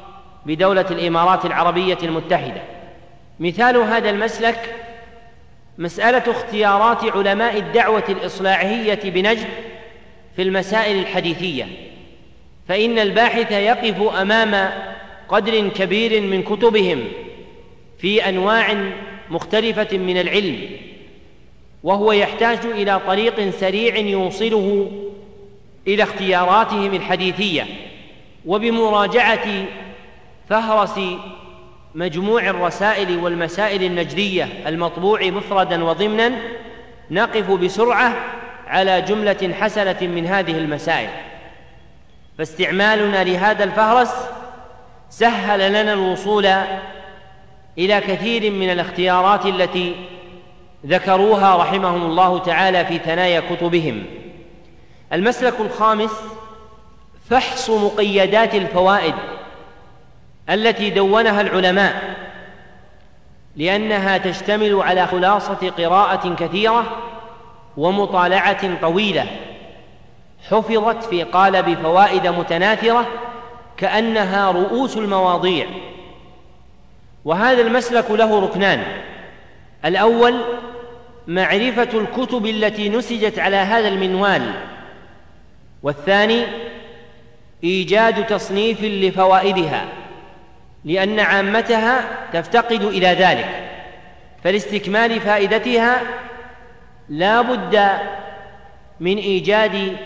بدولة الإمارات العربية المتحدة. مثال هذا المسلك مسألة اختيارات علماء الدعوة الإصلاحية بنجد في المسائل الحديثية، فإن الباحث يقف أمام قدر كبير من كتبهم في أنواع مختلفة من العلم، وهو يحتاج إلى طريق سريع يوصله إلى اختياراتهم الحديثية، وبمراجعة فهرس مجموع الرسائل والمسائل النجدية المطبوع مفردا وضمنا نقف بسرعة على جملة حسنة من هذه المسائل. فاستعمالنا لهذا الفهرس سهل لنا الوصول إلى كثير من الاختيارات التي ذكروها رحمهم الله تعالى في ثنايا كتبهم. المسلك الخامس فحص مقيدات الفوائد التي دونها العلماء، لأنها تشتمل على خلاصة قراءة كثيرة ومطالعة طويلة حفظت في قالب فوائد متناثرة كأنها رؤوس المواضيع. وهذا المسلك له ركنان: الأول معرفة الكتب التي نسجت على هذا المنوال، والثاني إيجاد تصنيف لفوائدها، لأن عامتها تفتقد إلى ذلك، فلاستكمال فائدتها لا بد من إيجاد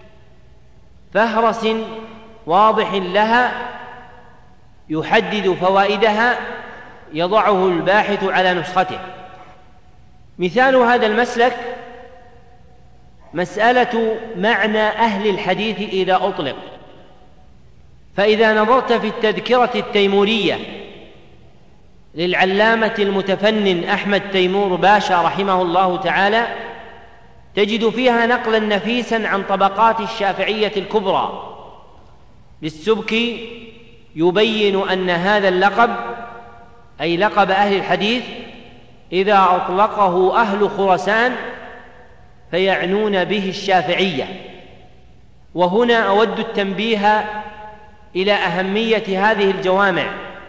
فهرس واضح لها يحدد فوائدها يضعه الباحث على نسخته. مثال هذا المسلك مسألة معنى أهل الحديث إذا أطلق، فإذا نظرت في التذكرة التيمورية للعلامة المتفنن أحمد تيمور باشا رحمه الله تعالى تجد فيها نقلا نفيسا عن طبقات الشافعية الكبرى للسبكي، يبين أن هذا اللقب أي لقب أهل الحديث إذا أطلقه أهل خراسان فيعنون به الشافعية. وهنا أود التنبيه إلى أهمية هذه الجوامع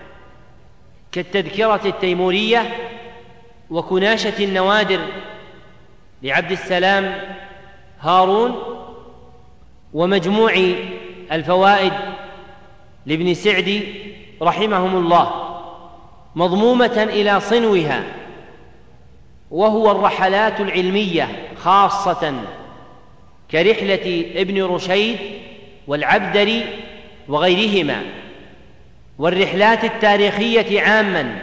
كالتذكرة التيمورية وكناشة النوادر لعبد السلام هارون ومجموع الفوائد لابن سعدي رحمهم الله، مضمومة إلى صنوها، وهو الرحلات العلمية خاصة كرحلة ابن رشيد والعبدري وغيرهما، والرحلات التاريخية عاما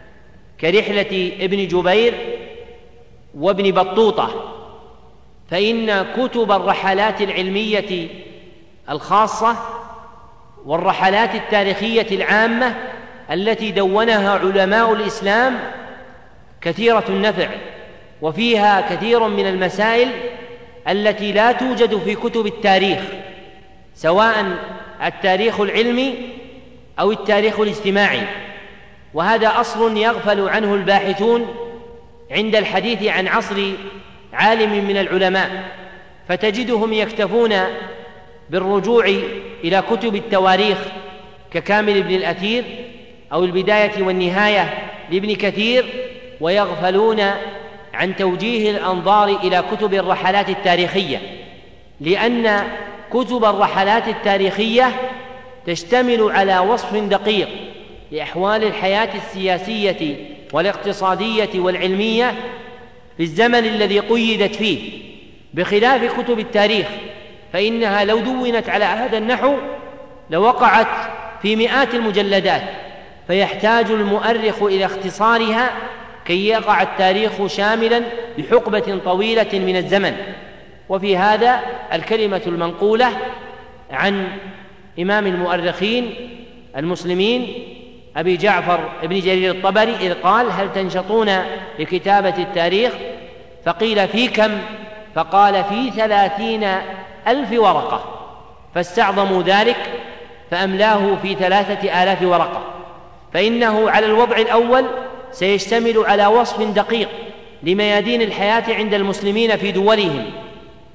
كرحلة ابن جبير وابن بطوطة. فإن كتب الرحلات العلمية الخاصة والرحلات التاريخية العامة التي دونها علماء الإسلام كثيرة النفع، وفيها كثير من المسائل التي لا توجد في كتب التاريخ، سواء التاريخ العلمي أو التاريخ الاجتماعي. وهذا أصل يغفل عنه الباحثون عند الحديث عن عصر عالم من العلماء، فتجدهم يكتفون بالرجوع إلى كتب التواريخ ككامل ابن الأثير أو البداية والنهاية لابن كثير، ويغفلون عن توجيه الأنظار إلى كتب الرحلات التاريخية، لأن كتب الرحلات التاريخية تشتمل على وصف دقيق لأحوال الحياة السياسية والاقتصادية والعلمية في الزمن الذي قيدت فيه، بخلاف كتب التاريخ فإنها لو دونت على هذا النحو لوقعت في مئات المجلدات، فيحتاج المؤرخ إلى اختصارها كي يقع التاريخ شاملا بحقبة طويلة من الزمن. وفي هذا الكلمة المنقولة عن إمام المؤرخين المسلمين أبي جعفر ابن جرير الطبري إذ قال: هل تنشطون لكتابة التاريخ؟ فقيل: في كم؟ فقال: في 30,000 ورقة، فاستعظموا ذلك فأملاه في 3,000 ورقة. فإنه على الوضع الأول سيشتمل على وصف دقيق لميادين الحياة عند المسلمين في دولهم،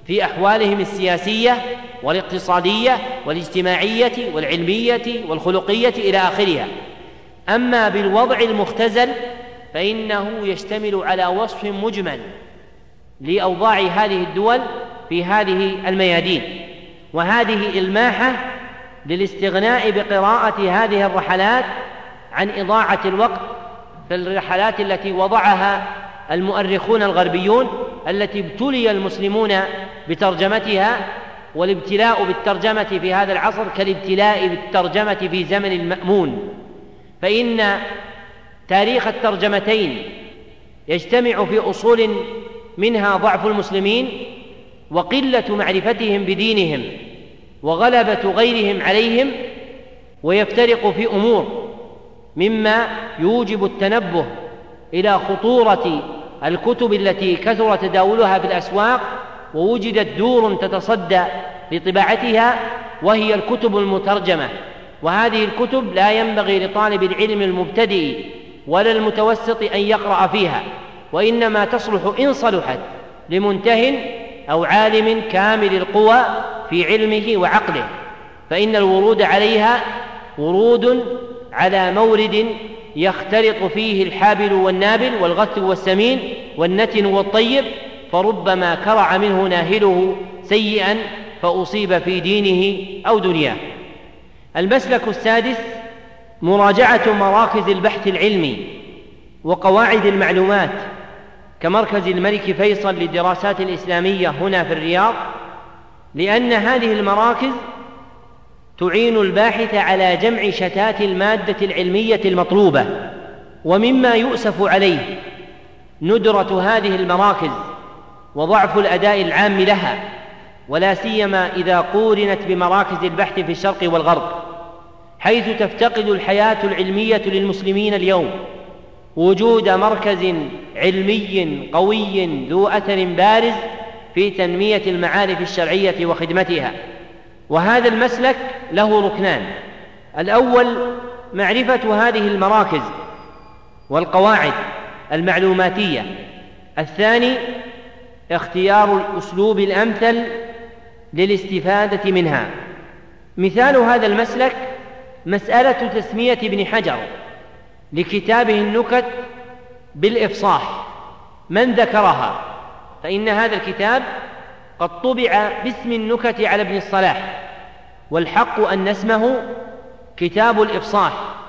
في أحوالهم السياسية والاقتصادية والاجتماعية والعلمية والخلقية إلى آخرها. أما بالوضع المختزل فإنه يشتمل على وصف مجمل لأوضاع هذه الدول في هذه الميادين، وهذه إلماحة للاستغناء بقراءة هذه الرحلات عن إضاعة الوقت في الرحلات التي وضعها المؤرخون الغربيون، التي ابتلي المسلمون بترجمتها، والابتلاء بالترجمة في هذا العصر كالابتلاء بالترجمة في زمن المأمون، فإن تاريخ الترجمتين يجتمع في أصول منها ضعف المسلمين وقلة معرفتهم بدينهم وغلبة غيرهم عليهم، ويفترق في أمور مما يوجب التنبه إلى خطورة الكتب التي كثر تداولها في الأسواق ووجدت دور تتصدى لطباعتها، وهي الكتب المترجمة. وهذه الكتب لا ينبغي لطالب العلم المبتدئ ولا المتوسط أن يقرأ فيها، وإنما تصلح إن صلحت لمنتهٍ أو عالم كامل القوى في علمه وعقله، فإن الورود عليها ورود على مورد يختلط فيه الحابل والنابل والغث والسمين والنتن والطيب، فربما كرع منه ناهله سيئا فأصيب في دينه أو دنياه. المسلك السادس مراجعة مراكز البحث العلمي وقواعد المعلومات كمركز الملك فيصل للدراسات الإسلامية هنا في الرياض، لأن هذه المراكز تعين الباحث على جمع شتات المادة العلمية المطلوبة. ومما يؤسف عليه ندرة هذه المراكز وضعف الأداء العام لها، ولا سيما إذا قورنت بمراكز البحث في الشرق والغرب، حيث تفتقد الحياة العلمية للمسلمين اليوم وجود مركز علمي قوي ذو أثر بارز في تنمية المعارف الشرعية وخدمتها. وهذا المسلك له ركنان: الأول معرفة هذه المراكز والقواعد المعلوماتية، الثاني اختيار الأسلوب الأمثل للاستفادة منها. مثال هذا المسلك مسألة تسمية ابن حجر لكتابه النكت بالإفصاح من ذكرها، فإن هذا الكتاب قد طبع باسم النكت على ابن الصلاح، والحق أن اسمه كتاب الإفصاح.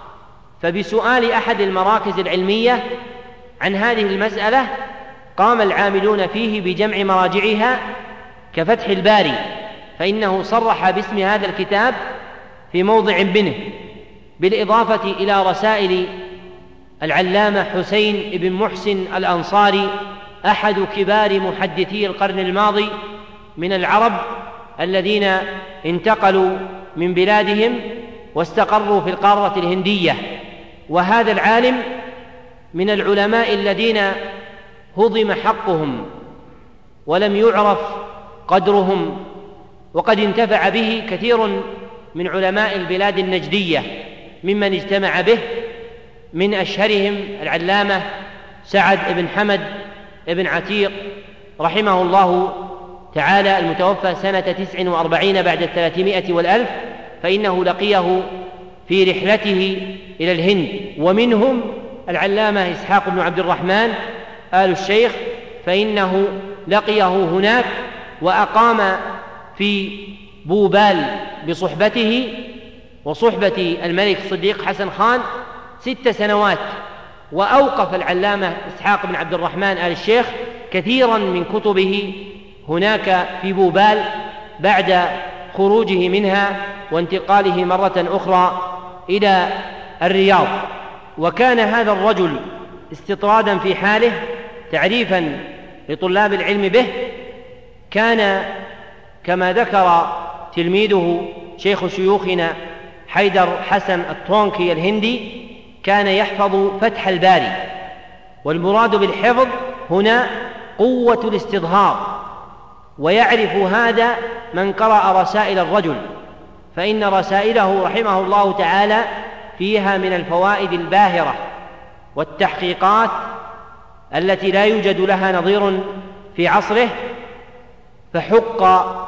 فبسؤال أحد المراكز العلمية عن هذه المسألة قام العاملون فيه بجمع مراجعها كفتح الباري، فإنه صرح باسم هذا الكتاب في موضع منه، بالإضافة إلى رسائل العلامة حسين بن محسن الأنصاري أحد كبار محدثي القرن الماضي من العرب الذين انتقلوا من بلادهم واستقروا في القارة الهندية. وهذا العالم من العلماء الذين هضم حقهم ولم يعرف قدرهم، وقد انتفع به كثير من علماء البلاد النجدية ممن اجتمع به، من أشهرهم العلامة سعد بن حمد بن عتيق رحمه الله تعالى، المتوفى سنة 49 بعد 300 والألف، فإنه لقيه في رحلته إلى الهند. ومنهم العلامة إسحاق بن عبد الرحمن آل الشيخ، فإنه لقيه هناك وأقام في بوبال بصحبته وصحبة الملك صديق حسن خان 6 سنوات، وأوقف العلامة إسحاق بن عبد الرحمن آل الشيخ كثيرا من كتبه هناك في بوبال بعد خروجه منها وانتقاله مرة أخرى إلى الرياض. وكان هذا الرجل استطرادا في حاله تعريفا لطلاب العلم به، كان كما ذكر تلميذه شيخ شيوخنا حيدر حسن الطونكي الهندي، كان يحفظ فتح الباري، والمراد بالحفظ هنا قوة الاستظهار، ويعرف هذا من قرأ رسائل الرجل، فإن رسائله رحمه الله تعالى فيها من الفوائد الباهرة والتحقيقات التي لا يوجد لها نظير في عصره. فحق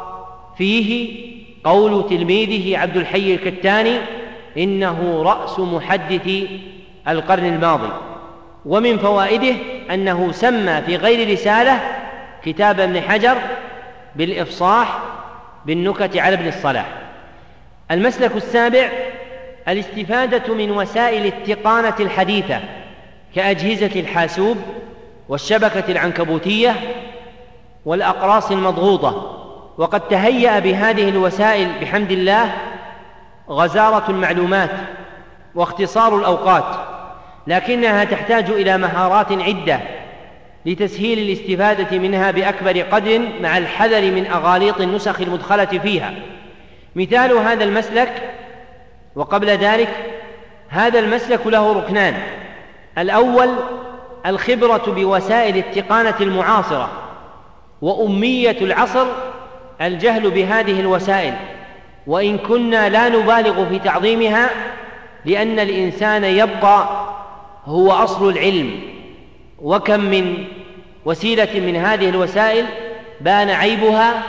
فيه قول تلميذه عبد الحي الكتاني: إنه رأس محدث القرن الماضي. ومن فوائده أنه سمى في غير رسالة كتاب ابن حجر بالإفصاح بالنكت على ابن الصلاح. المسلك السابع: الاستفادة من وسائل التقانة الحديثة كأجهزة الحاسوب والشبكة العنكبوتية والأقراص المضغوطة. وقد تهيأ بهذه الوسائل بحمد الله غزارة المعلومات واختصار الأوقات، لكنها تحتاج إلى مهارات عدة لتسهيل الاستفادة منها بأكبر قدر مع الحذر من أغاليط النسخ المدخلة فيها. مثال هذا المسلك وقبل ذلك: هذا المسلك له ركنان: الأول الخبرة بوسائل التقانة المعاصرة، وأمية العصر الجهل بهذه الوسائل، وإن كنا لا نبالغ في تعظيمها، لأن الإنسان يبقى هو أصل العلم، وكم من وسيلة من هذه الوسائل بان عيبها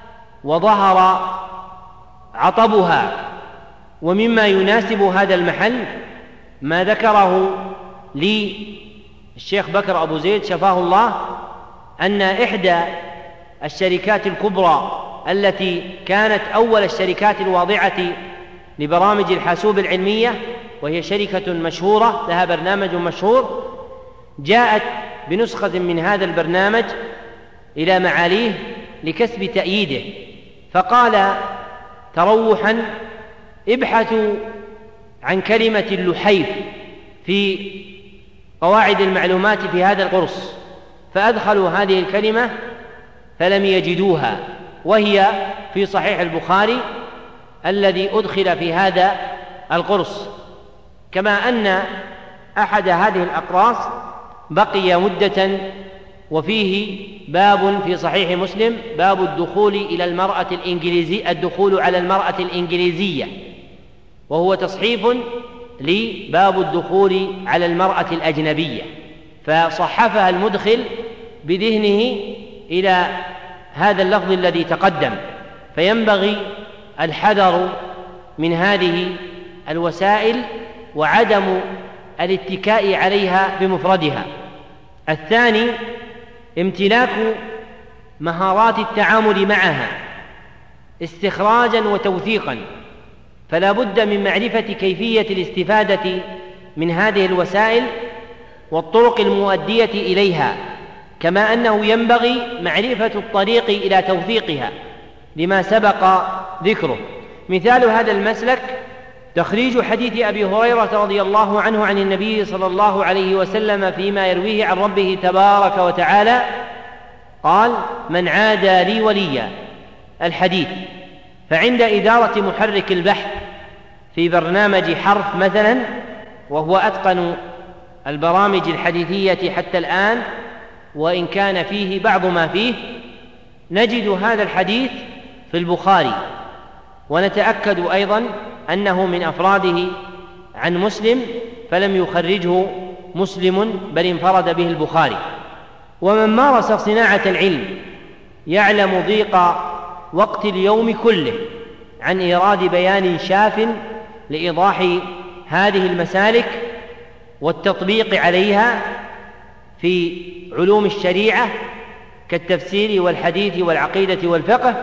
وظهر عطبها. ومما يناسب هذا المحل ما ذكره لي الشيخ بكر أبو زيد شفاه الله، أن إحدى الشركات الكبرى التي كانت أول الشركات الواضعة لبرامج الحاسوب العلمية، وهي شركة مشهورة لها برنامج مشهور، جاءت بنسخة من هذا البرنامج إلى معاليه لكسب تأييده، فقال تروحا: ابحثوا عن كلمة اللحيف في قواعد المعلومات في هذا القرص، فأدخلوا هذه الكلمة فلم يجدوها، وهي في صحيح البخاري الذي أدخل في هذا القرص. كما أن أحد هذه الأقراص بقي مدة، وفيه باب في صحيح مسلم: باب الدخول إلى المرأة الإنجليزية، الدخول على المرأة الإنجليزية، وهو تصحيف لباب الدخول على المرأة الأجنبية، فصحفها المدخل بذهنه إلى هذا اللفظ الذي تقدم. فينبغي الحذر من هذه الوسائل وعدم الاتكاء عليها بمفردها. الثاني امتلاك مهارات التعامل معها استخراجا وتوثيقا، فلا بد من معرفة كيفية الاستفادة من هذه الوسائل والطرق المؤدية إليها، كما أنه ينبغي معرفة الطريق إلى توثيقها لما سبق ذكره. مثال هذا المسلك تخريج حديث أبي هريرة رضي الله عنه عن النبي صلى الله عليه وسلم فيما يرويه عن ربه تبارك وتعالى قال: من عادى لي وليا، الحديث. فعند إدارة محرك البحث في برنامج حرف مثلا، وهو أتقن البرامج الحديثية حتى الآن وإن كان فيه بعض ما فيه، نجد هذا الحديث في البخاري، ونتأكد أيضا أنه من أفراده عن مسلم، فلم يخرجه مسلم بل انفرد به البخاري. ومن مارس صناعة العلم يعلم ضيق وقت اليوم كله عن إيراد بيان شاف لإيضاح هذه المسالك والتطبيق عليها في علوم الشريعة كالتفسير والحديث والعقيدة والفقه،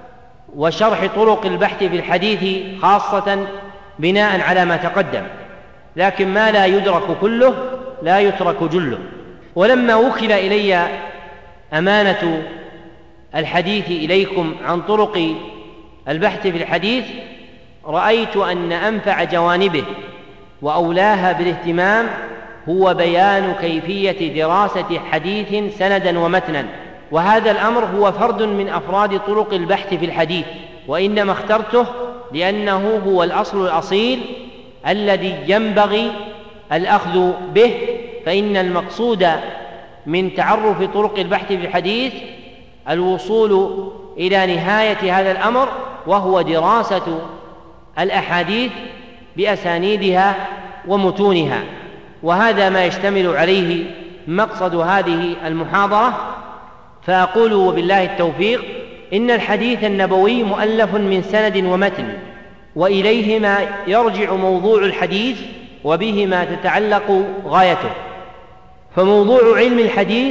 وشرح طرق البحث في الحديث خاصة بناء على ما تقدم. لكن ما لا يدرك كله لا يترك جله. ولما وكل إلي أمانة الحديث إليكم عن طرق البحث في الحديث، رأيت أن أنفع جوانبه وأولاها بالاهتمام هو بيان كيفية دراسة حديث سندا ومتنا، وهذا الأمر هو فرد من أفراد طرق البحث في الحديث، وإنما اخترته لأنه هو الأصل الأصيل الذي ينبغي الأخذ به. فإن المقصود من تعرف طرق البحث في الحديث الوصول إلى نهاية هذا الأمر، وهو دراسة الأحاديث بأسانيدها ومتونها. وهذا ما يشتمل عليه مقصد هذه المحاضرة. فأقول وبالله التوفيق، إن الحديث النبوي مؤلف من سند ومتن، وإليهما يرجع موضوع الحديث وبهما تتعلق غايته. فموضوع علم الحديث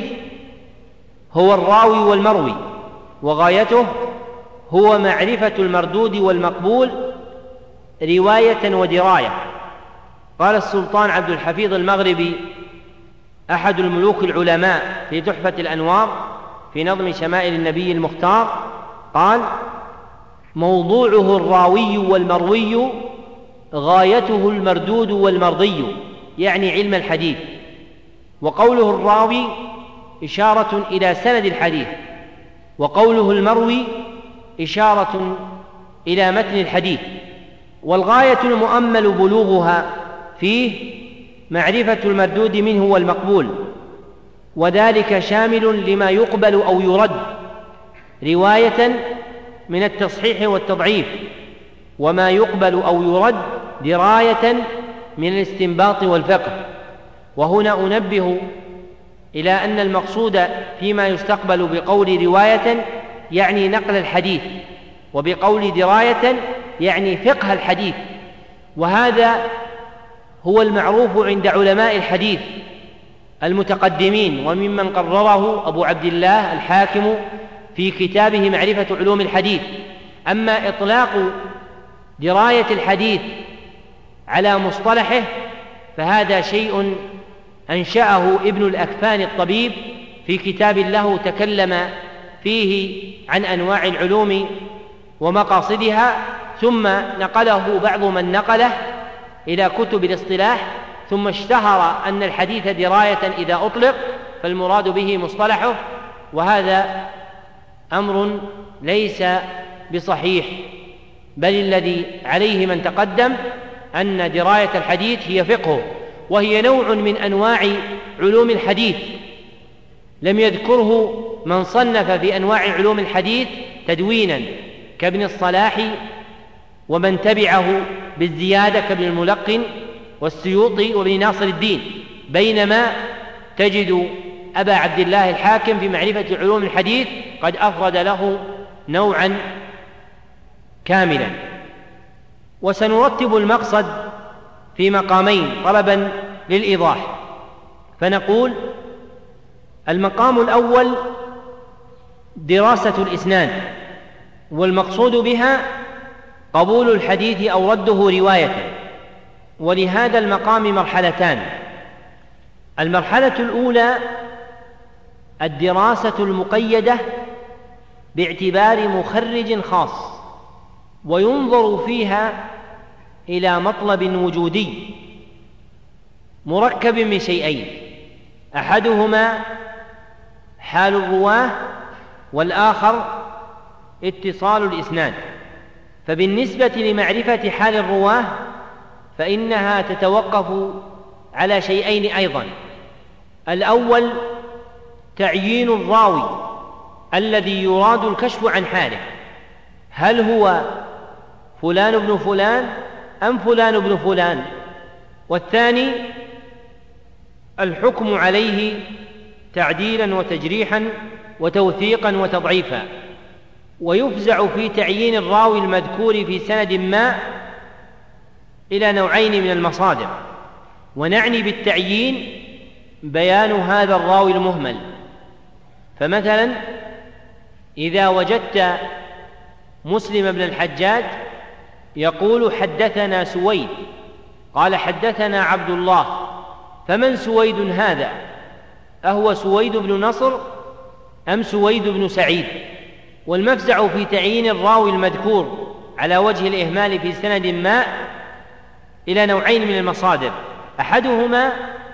هو الراوي والمروي، وغايته هو معرفة المردود والمقبول رواية ودراية. قال السلطان عبد الحفيظ المغربي أحد الملوك العلماء في تحفة الأنوار في نظم شمائل النبي المختار، قال: موضوعه الراوي والمروي، غايته المردود والمرضي، يعني علم الحديث. وقوله الراوي إشارة إلى سند الحديث، وقوله المروي إشارة إلى متن الحديث. والغاية المؤمل بلوغها فيه معرفة المردود منه والمقبول، وذلك شامل لما يقبل أو يرد رواية من التصحيح والتضعيف، وما يقبل أو يرد دراية من الاستنباط والفقه. وهنا أنبه إلى أن المقصود فيما يستقبل بقول رواية يعني نقل الحديث، وبقول دراية يعني فقه الحديث. وهذا هو المعروف عند علماء الحديث المتقدمين، وممن قرره أبو عبد الله الحاكم في كتابه معرفة علوم الحديث. أما إطلاق دراية الحديث على مصطلحه فهذا شيء أنشأه ابن الأكفان الطبيب في كتاب له تكلم فيه عن أنواع العلوم ومقاصدها، ثم نقله بعض من نقله إلى كتب الاصطلاح، ثم اشتهر أن الحديث دراية إذا أطلق فالمراد به مصطلحه، وهذا أمر ليس بصحيح، بل الذي عليه من تقدم أن دراية الحديث هي فقهه، وهي نوع من أنواع علوم الحديث لم يذكره من صنف في أنواع علوم الحديث تدوينا كابن الصلاح ومن تبعه بالزيادة كابن الملقن والسيوطي وابن ناصر الدين، بينما تجد أبا عبد الله الحاكم في معرفة علوم الحديث قد أفرد له نوعا كاملا. وسنرتب المقصد في مقامين طلبا للإيضاح، فنقول: المقام الأول دراسة الإسناد، والمقصود بها قبول الحديث أو رده رواية. ولهذا المقام مرحلتان: المرحلة الأولى الدراسة المقيدة باعتبار مخرج خاص، وينظر فيها إلى مطلب وجودي مركب من شيئين، أحدهما حال الرواه، والآخر اتصال الإسناد. فبالنسبة لمعرفة حال الرواه فإنها تتوقف على شيئين أيضا: الأول تعيين الراوي الذي يراد الكشف عن حاله، هل هو فلان بن فلان أم فلان بن فلان؟ والثاني الحكم عليه تعديلا وتجريحا وتوثيقا وتضعيفا. ويفزع في تعيين الراوي المذكور في سند ما إلى نوعين من المصادر، ونعني بالتعيين بيان هذا الراوي المهمل. فمثلا إذا وجدت مسلم بن الحجاج يقول: حدثنا سويد، قال: حدثنا عبد الله، فمن سويد هذا؟ أهو سويد بن نصر أم سويد بن سعيد؟ والمفزع في تعيين الراوي المذكور على وجه الإهمال في سند ما إلى نوعين من المصادر: أحدهما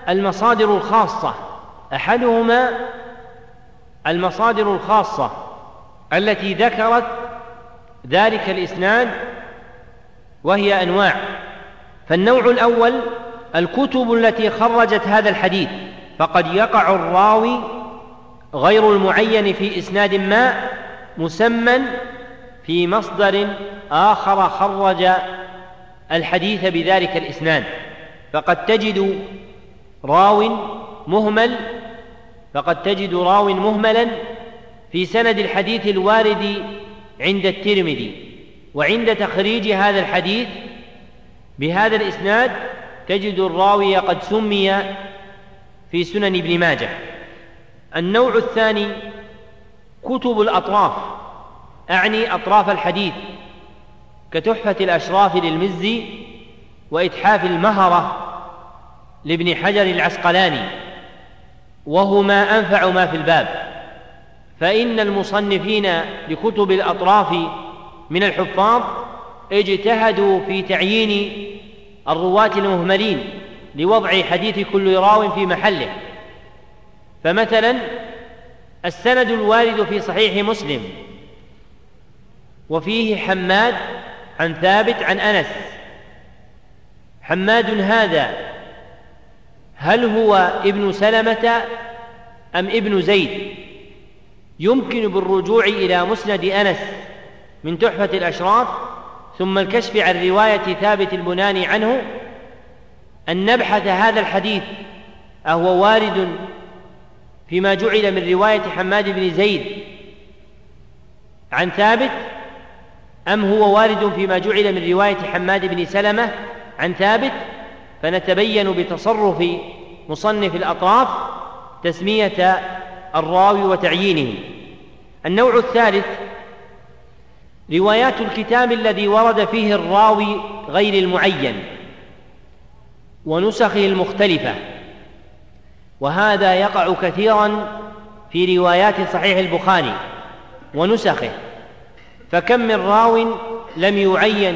المصادر الخاصة التي ذكرت ذلك الإسناد، وهي أنواع. فالنوع الأول الكتب التي خرجت هذا الحديث، فقد يقع الراوي غير المعين في إسناد ما مسمى في مصدر آخر خرج الحديث بذلك الإسناد، فقد تجد راو مهملا في سند الحديث الوارد عند الترمذي، وعند تخريج هذا الحديث بهذا الإسناد تجد الراوي قد سمي في سنن ابن ماجه. النوع الثاني كتب الأطراف، أعني أطراف الحديث، كتحفة الأشراف للمزي وإتحاف المهرة لابن حجر العسقلاني، وهما أنفع ما في الباب، فإن المصنفين لكتب الأطراف من الحفاظ اجتهدوا في تعيين الرواة المهملين لوضع حديث كل راو في محله. فمثلا السند الوارد في صحيح مسلم وفيه حماد عن ثابت عن أنس، حماد هذا هل هو ابن سلمة أم ابن زيد؟ يمكن بالرجوع إلى مسند أنس من تحفة الأشراف ثم الكشف عن رواية ثابت البناني عنه أن نبحث هذا الحديث أهو وارد فيما جعل من رواية حماد بن زيد عن ثابت، أم هو وارد فيما جعل من رواية حماد بن سلمة عن ثابت، فنتبين بتصرف مصنف الأطراف تسمية الراوي وتعيينه. النوع الثالث روايات الكتاب الذي ورد فيه الراوي غير المعين ونسخه المختلفة، وهذا يقع كثيرا في روايات صحيح البخاري ونسخه، فكم من راو لم يعين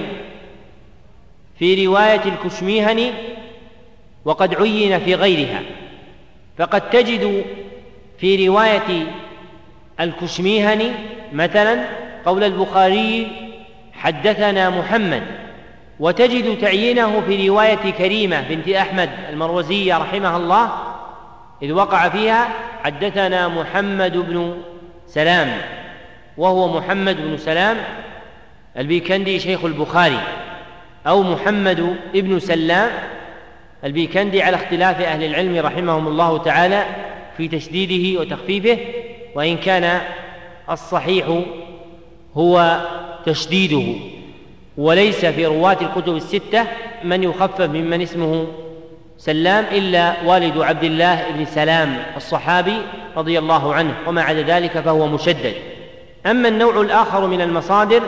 في رواية الكشميهني وقد عين في غيرها، فقد تجد في رواية الكشميهني مثلا قول البخاري حدثنا محمد، وتجد تعيينه في رواية كريمة بنت أحمد المروزية رحمها الله إذ وقع فيها حدثنا محمد بن سلام، وهو محمد بن سلام البيكندي شيخ البخاري، أو محمد ابن سلام البيكندي على اختلاف أهل العلم رحمهم الله تعالى في تشديده وتخفيفه، وإن كان الصحيح هو تشديده، وليس في رواة الكتب الستة من يخفف ممن اسمه سلام إلا والد عبد الله بن سلام الصحابي رضي الله عنه، وما عدا ذلك فهو مشدد. أما النوع الآخر من المصادر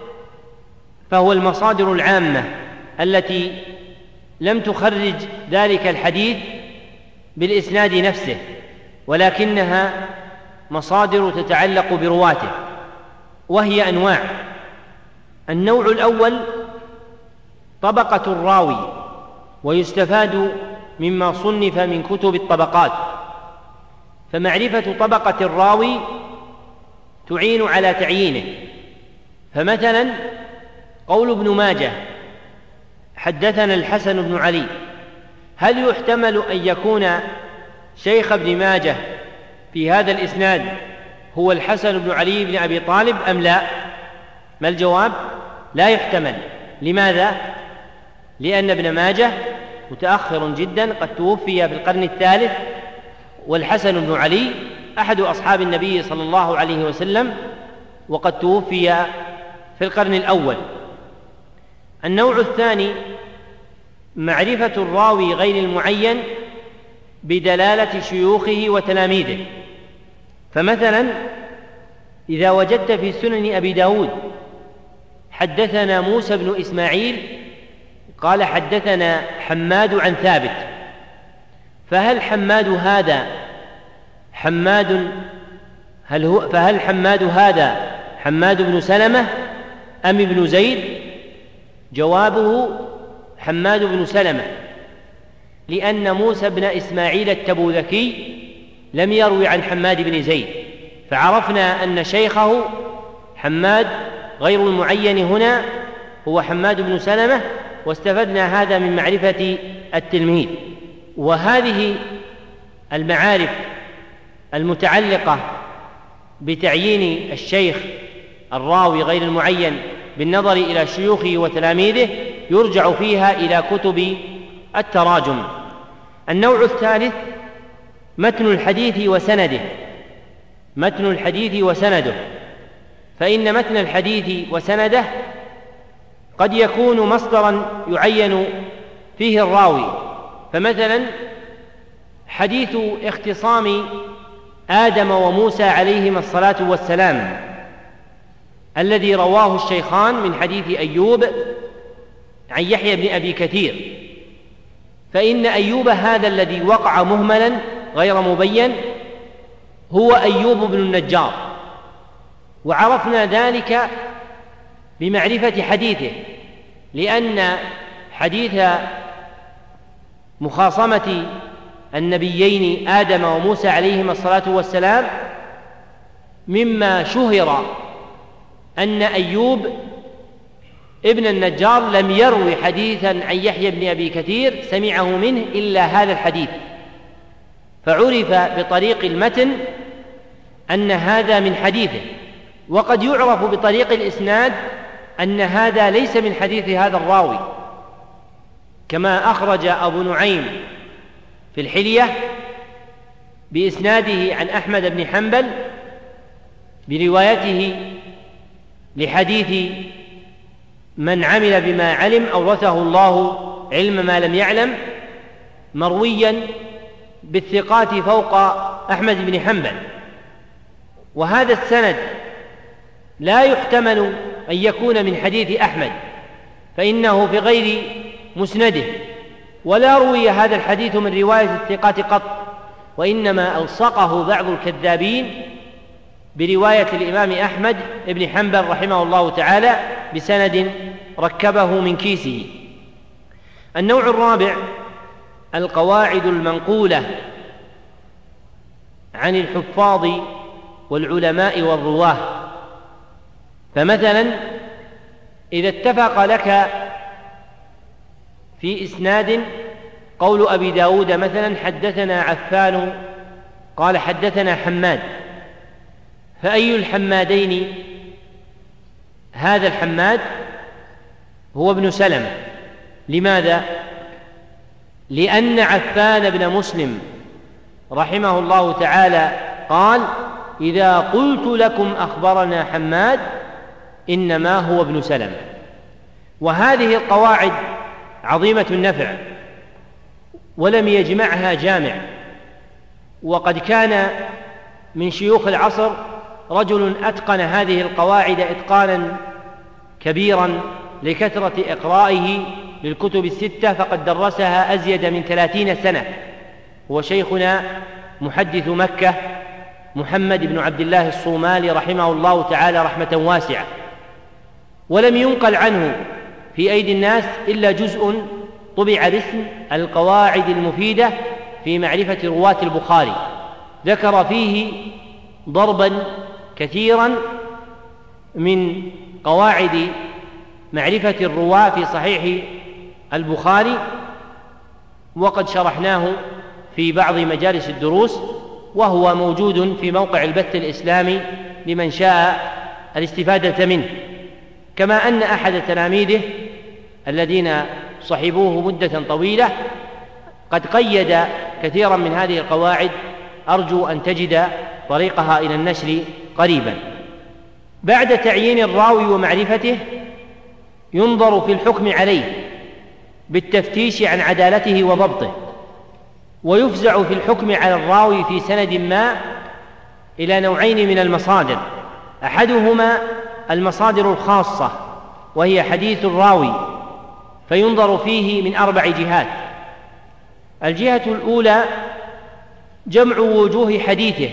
فهو المصادر العامة التي لم تخرج ذلك الحديث بالإسناد نفسه، ولكنها مصادر تتعلق برواته، وهي أنواع. النوع الأول طبقة الراوي، ويستفاد مما صنف من كتب الطبقات، فمعرفة طبقة الراوي تعين على تعيينه. فمثلا قول ابن ماجه حدثنا الحسن بن علي، هل يحتمل أن يكون شيخ ابن ماجه في هذا الإسناد هو الحسن بن علي بن أبي طالب أم لا؟ ما الجواب؟ لا يحتمل. لماذا؟ لأن ابن ماجه متأخر جدا، قد توفي في القرن الثالث، والحسن بن علي أحد أصحاب النبي صلى الله عليه وسلم، وقد توفي في القرن الأول. النوع الثاني معرفة الراوي غير المعين بدلالة شيوخه وتلاميذه. فمثلا إذا وجدت في سنن أبي داود حدثنا موسى بن إسماعيل قال حدثنا حماد عن ثابت، فهل حماد هذا حماد بن سلمة أم ابن زيد؟ جوابه حماد بن سلمة، لأن موسى بن إسماعيل التبوذكي لم يروي عن حماد بن زيد، فعرفنا أن شيخه حماد غير المعين هنا هو حماد بن سلمة، واستفدنا هذا من معرفة التلميذ. وهذه المعارف المتعلقة بتعيين الشيخ الراوي غير المعين بالنظر إلى شيوخه وتلاميذه يرجع فيها إلى كتب التراجم. النوع الثالث متن الحديث وسنده، متن الحديث وسنده، فإن متن الحديث وسنده قد يكون مصدرا يعين فيه الراوي. فمثلا حديث اختصام آدم وموسى عليهما الصلاة والسلام الذي رواه الشيخان من حديث أيوب عن يحيى بن أبي كثير، فإن أيوب هذا الذي وقع مهملا غير مبين هو أيوب بن النجار، وعرفنا ذلك بمعرفة حديثه، لأن حديث مخاصمة النبيين آدم وموسى عليهما الصلاة والسلام مما شهر أن أيوب ابن النجار لم يروي حديثا عن يحيى بن أبي كثير سمعه منه إلا هذا الحديث، فعرف بطريق المتن أن هذا من حديثه. وقد يعرف بطريق الإسناد أن هذا ليس من حديث هذا الراوي، كما أخرج أبو نعيم في الحلية بإسناده عن أحمد بن حنبل بروايته لحديث من عمل بما علم أورثه الله علم ما لم يعلم، مرويا بالثقات فوق أحمد بن حنبل. وهذا السند لا يحتمل أن يكون من حديث أحمد، فإنه في غير مسنده، ولا روي هذا الحديث من رواية الثقات قط، وإنما ألصقه بعض الكذابين برواية الإمام أحمد بن حنبل رحمه الله تعالى بسند ركبه من كيسه. النوع الرابع القواعد المنقولة عن الحفاظ والعلماء والرواه. فمثلا إذا اتفق لك في إسناد قول أبي داود مثلا حدثنا عفان قال حدثنا حماد، فأي الحمادين هذا الحماد هو ابن سلمة. لماذا؟ لأن عفان بن مسلم رحمه الله تعالى قال إذا قلت لكم أخبرنا حماد إنما هو ابن سلمة. وهذه القواعد عظيمة النفع ولم يجمعها جامع، وقد كان من شيوخ العصر رجل أتقن هذه القواعد إتقانا كبيرا لكثرة إقرائه للكتب الستة، فقد درسها أزيد من 30 سنة، هو شيخنا محدث مكة محمد بن عبد الله الصومالي رحمه الله تعالى رحمة واسعة. ولم ينقل عنه في أيدي الناس إلا جزء طبع باسم القواعد المفيدة في معرفة رواة البخاري، ذكر فيه ضربا كثيرا من قواعد معرفة الرواة في صحيح البخاري، وقد شرحناه في بعض مجالس الدروس، وهو موجود في موقع البث الإسلامي لمن شاء الاستفادة منه. كما أن أحد تلاميذه الذين صحبوه مدة طويلة قد قيد كثيرا من هذه القواعد، أرجو أن تجد طريقها إلى النشر قريبا. بعد تعيين الراوي ومعرفته ينظر في الحكم عليه بالتفتيش عن عدالته وضبطه، ويفزع في الحكم على الراوي في سند ما إلى نوعين من المصادر، أحدهما المصادر الخاصة وهي حديث الراوي، فينظر فيه من 4 جهات. الجهة الأولى جمع وجوه حديثه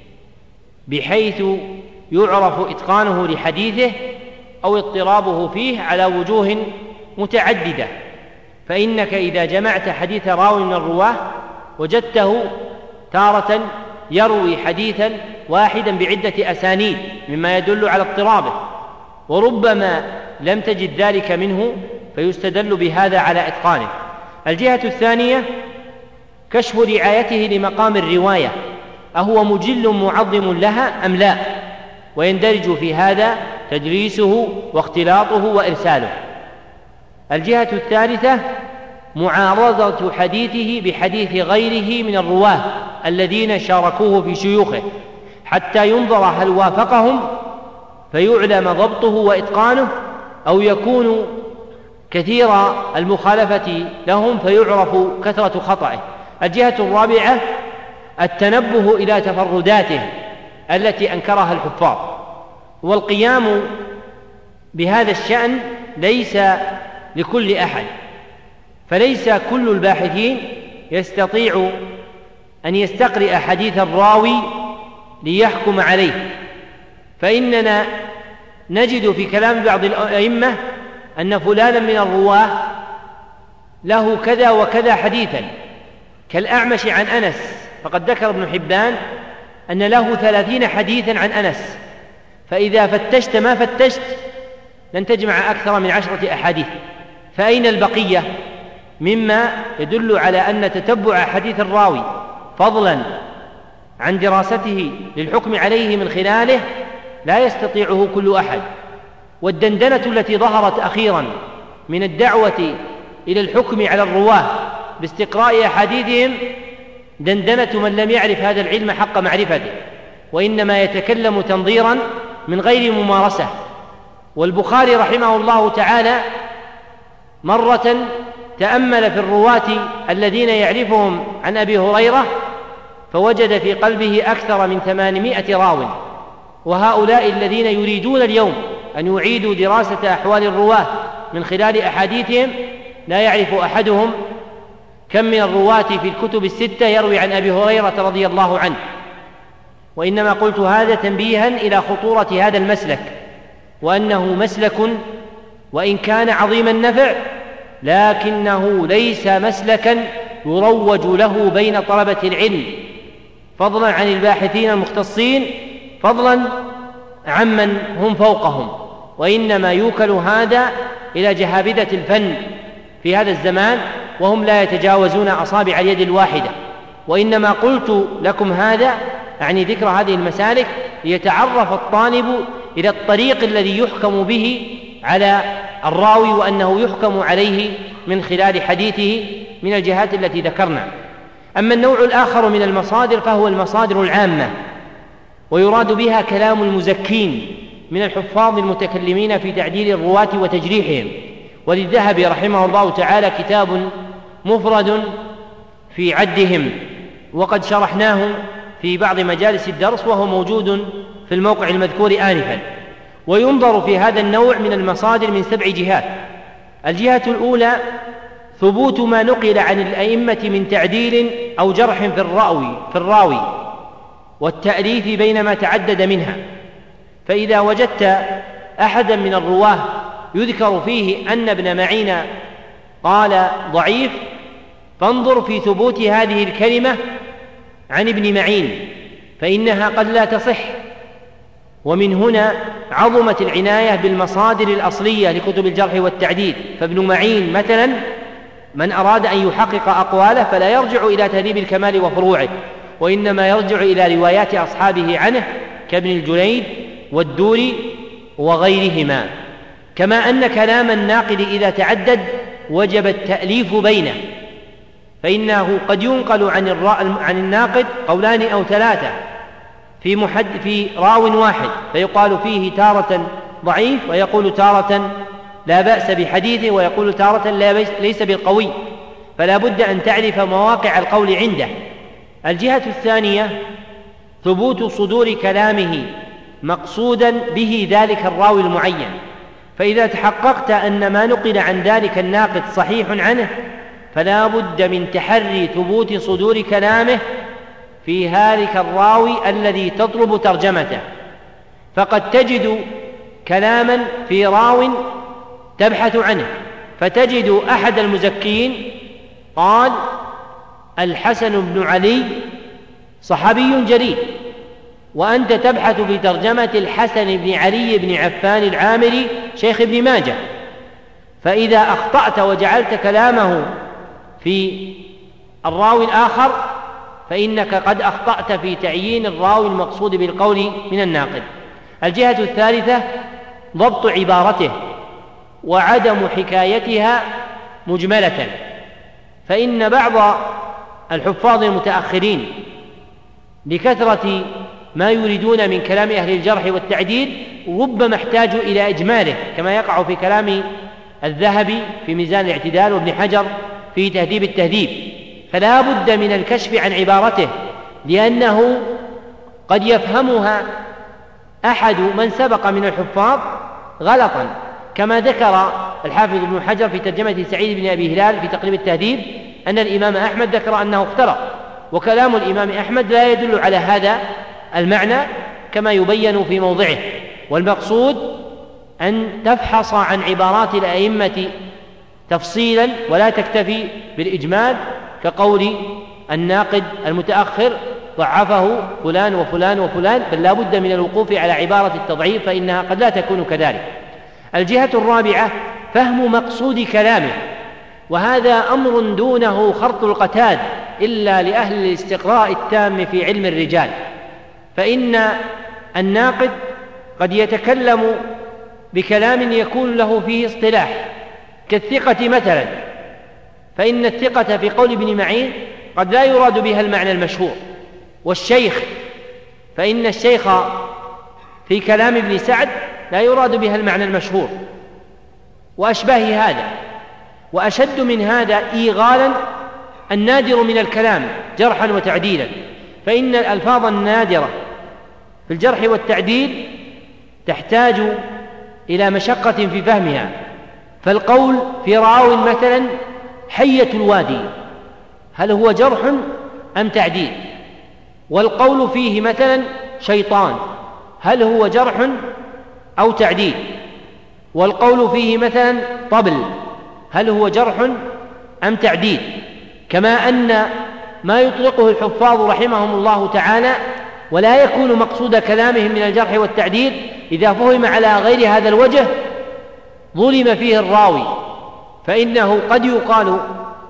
بحيث يعرف إتقانه لحديثه أو اضطرابه فيه على وجوه متعددة، فإنك إذا جمعت حديث راوي من الرواه وجدته تارة يروي حديثا واحدا بعدة أسانيد مما يدل على اضطرابه، وربما لم تجد ذلك منه فيستدل بهذا على إتقانه. الجهة الثانية كشف رعايته لمقام الرواية، أهو مجل معظم لها أم لا، ويندرج في هذا تدليسه واختلاطه وإرساله. الجهة الثالثة معارضة حديثه بحديث غيره من الرواه الذين شاركوه في شيوخه، حتى ينظر هل وافقهم فيعلم ضبطه وإتقانه، أو يكون كثير المخالفة لهم فيعرف كثرة خطأه. الجهة الرابعة التنبه إلى تفرداته التي أنكرها الحفاظ، والقيام بهذا الشأن ليس لكل أحد، فليس كل الباحثين يستطيع أن يستقرئ حديث الراوي ليحكم عليه، فإننا نجد في كلام بعض الأئمة أن فلانا من الرواه له كذا وكذا حديثا، كالأعمش عن أنس، فقد ذكر ابن حبان أن له 30 حديثا عن أنس، فإذا فتشت ما فتشت لن تجمع أكثر من 10 أحاديث، فأين البقية؟ مما يدل على أن تتبع حديث الراوي فضلا عن دراسته للحكم عليه من خلاله لا يستطيعه كل أحد. والدندنة التي ظهرت أخيرا من الدعوة إلى الحكم على الرواه باستقراء أحاديثهم دندنة من لم يعرف هذا العلم حق معرفته، وإنما يتكلم تنظيرا من غير ممارسة. والبخاري رحمه الله تعالى مرة تأمل في الرواة الذين يعرفهم عن أبي هريرة فوجد في قلبه أكثر من 800 راو، وهؤلاء الذين يريدون اليوم أن يعيدوا دراسة أحوال الرواة من خلال أحاديثهم لا يعرف أحدهم كم من الرواة في الكتب الستة يروي عن أبي هريرة رضي الله عنه. وإنما قلت هذا تنبيها إلى خطورة هذا المسلك، وأنه مسلك وإن كان عظيم النفع لكنه ليس مسلكا يروج له بين طلبة العلم، فضلا عن الباحثين المختصين، فضلا عمن هم فوقهم، وإنما يوكل هذا إلى جهابذة الفن في هذا الزمان، وهم لا يتجاوزون أصابع اليد الواحدة. وإنما قلت لكم هذا يعني ذكر هذه المسالك ليتعرف الطالب إلى الطريق الذي يحكم به على الراوي، وأنه يحكم عليه من خلال حديثه من الجهات التي ذكرنا. أما النوع الآخر من المصادر فهو المصادر العامة، ويراد بها كلام المزكين من الحفاظ المتكلمين في تعديل الرواة وتجريحهم. وللذهبي رحمه الله تعالى كتاب مفرد في عدهم، وقد شرحناه في بعض مجالس الدرس، وهو موجود في الموقع المذكور آنفا. وينظر في هذا النوع من المصادر من 7 جهات. الجهة الأولى ثبوت ما نقل عن الأئمة من تعديل أو جرح في الراوي والتأليف بين ما تعدد منها، فإذا وجدت أحدا من الرواه يذكر فيه أن ابن معين قال ضعيف، فانظر في ثبوت هذه الكلمة عن ابن معين، فإنها قد لا تصح. ومن هنا عظمت العناية بالمصادر الأصلية لكتب الجرح والتعديل. فابن معين مثلا من أراد أن يحقق أقواله فلا يرجع إلى تهذيب الكمال وفروعه، وإنما يرجع إلى روايات أصحابه عنه كابن الجليد والدوري وغيرهما. كما أن كلام الناقل إذا تعدد وجب التأليف بينه، فإنه قد ينقل عن الناقد قولان أو 3 في راو واحد، فيقال فيه تارة ضعيف، ويقول تارة لا بأس بحديثه، ويقول تارة ليس بالقوي، فلا بد أن تعرف مواقع القول عنده. الجهة الثانية ثبوت صدور كلامه مقصودا به ذلك الراوي المعين، فإذا تحققت أن ما نقل عن ذلك الناقد صحيح عنه فلا بد من تحري ثبوت صدور كلامه في ذلك الراوي الذي تطلب ترجمته. فقد تجد كلاما في راو تبحث عنه، فتجد أحد المزكين قال الحسن بن علي صحابي جليل، وأنت تبحث في ترجمة الحسن بن علي بن عفان العامري شيخ ابن ماجه، فإذا أخطأت وجعلت كلامه في الراوي الآخر فإنك قد أخطأت في تعيين الراوي المقصود بالقول من الناقد. الجهة الثالثة ضبط عبارته وعدم حكايتها مجملة، فإن بعض الحفاظ المتأخرين لكثرة ما يريدون من كلام أهل الجرح والتعديل ربما احتاجوا إلى إجماله، كما يقع في كلام الذهبي في ميزان الاعتدال وابن حجر في تهذيب التهذيب. فلا بد من الكشف عن عبارته، لأنه قد يفهمها أحد من سبق من الحفاظ غلطا، كما ذكر الحافظ ابن حجر في ترجمة سعيد بن أبي هلال في تقريب التهذيب أن الإمام أحمد ذكر أنه اخترق، وكلام الإمام أحمد لا يدل على هذا المعنى كما يبين في موضعه. والمقصود أن تفحص عن عبارات الأئمة تفصيلا ولا تكتفي بالإجمال، كقول الناقد المتأخر ضعفه فلان وفلان وفلان، بل لا بد من الوقوف على عبارة التضعيف فإنها قد لا تكون كذلك. الجهة الرابعة فهم مقصود كلامه، وهذا أمر دونه خرط القتاد إلا لأهل الاستقراء التام في علم الرجال، فإن الناقد قد يتكلم بكلام يكون له فيه اصطلاح كالثقة مثلا، فإن الثقة في قول ابن معين قد لا يراد بها المعنى المشهور، والشيخ فإن الشيخ في كلام ابن سعد لا يراد بها المعنى المشهور، وأشباه هذا. وأشد من هذا إيغالا النادر من الكلام جرحا وتعديلا، فإن الألفاظ النادرة في الجرح والتعديل تحتاج إلى مشقة في فهمها. فالقول في راو مثلا حية الوادي، هل هو جرح أم تعديل؟ والقول فيه مثلا شيطان، هل هو جرح أو تعديل؟ والقول فيه مثلا طبل، هل هو جرح أم تعديل؟ كما أن ما يطلقه الحفاظ رحمهم الله تعالى ولا يكون مقصود كلامهم من الجرح والتعديل إذا فهم على غير هذا الوجه ظلم فيه الراوي، فإنه قد يقال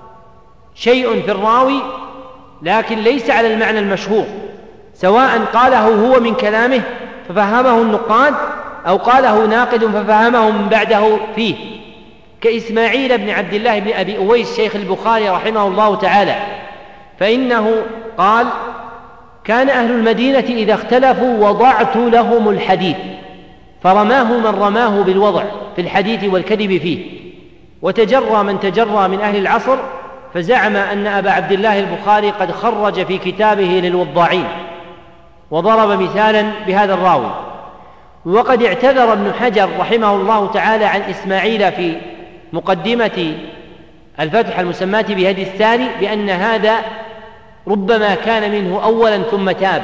شيء في الراوي لكن ليس على المعنى المشهور، سواء قاله هو من كلامه ففهمه النقاد أو قاله ناقد ففهمه من بعده فيه، كإسماعيل بن عبد الله بن أبي أويس شيخ البخاري رحمه الله تعالى، فإنه قال: كان أهل المدينة إذا اختلفوا وضعت لهم الحديث، فرماه من رماه بالوضع في الحديث والكذب فيه. وتجرى من تجرى من أهل العصر فزعم أن أبا عبد الله البخاري قد خرج في كتابه للوضاعين، وضرب مثالا بهذا الراوي. وقد اعتذر ابن حجر رحمه الله تعالى عن إسماعيل في مقدمة الفتح المسماة بهدي الساري بأن هذا ربما كان منه أولا ثم تاب،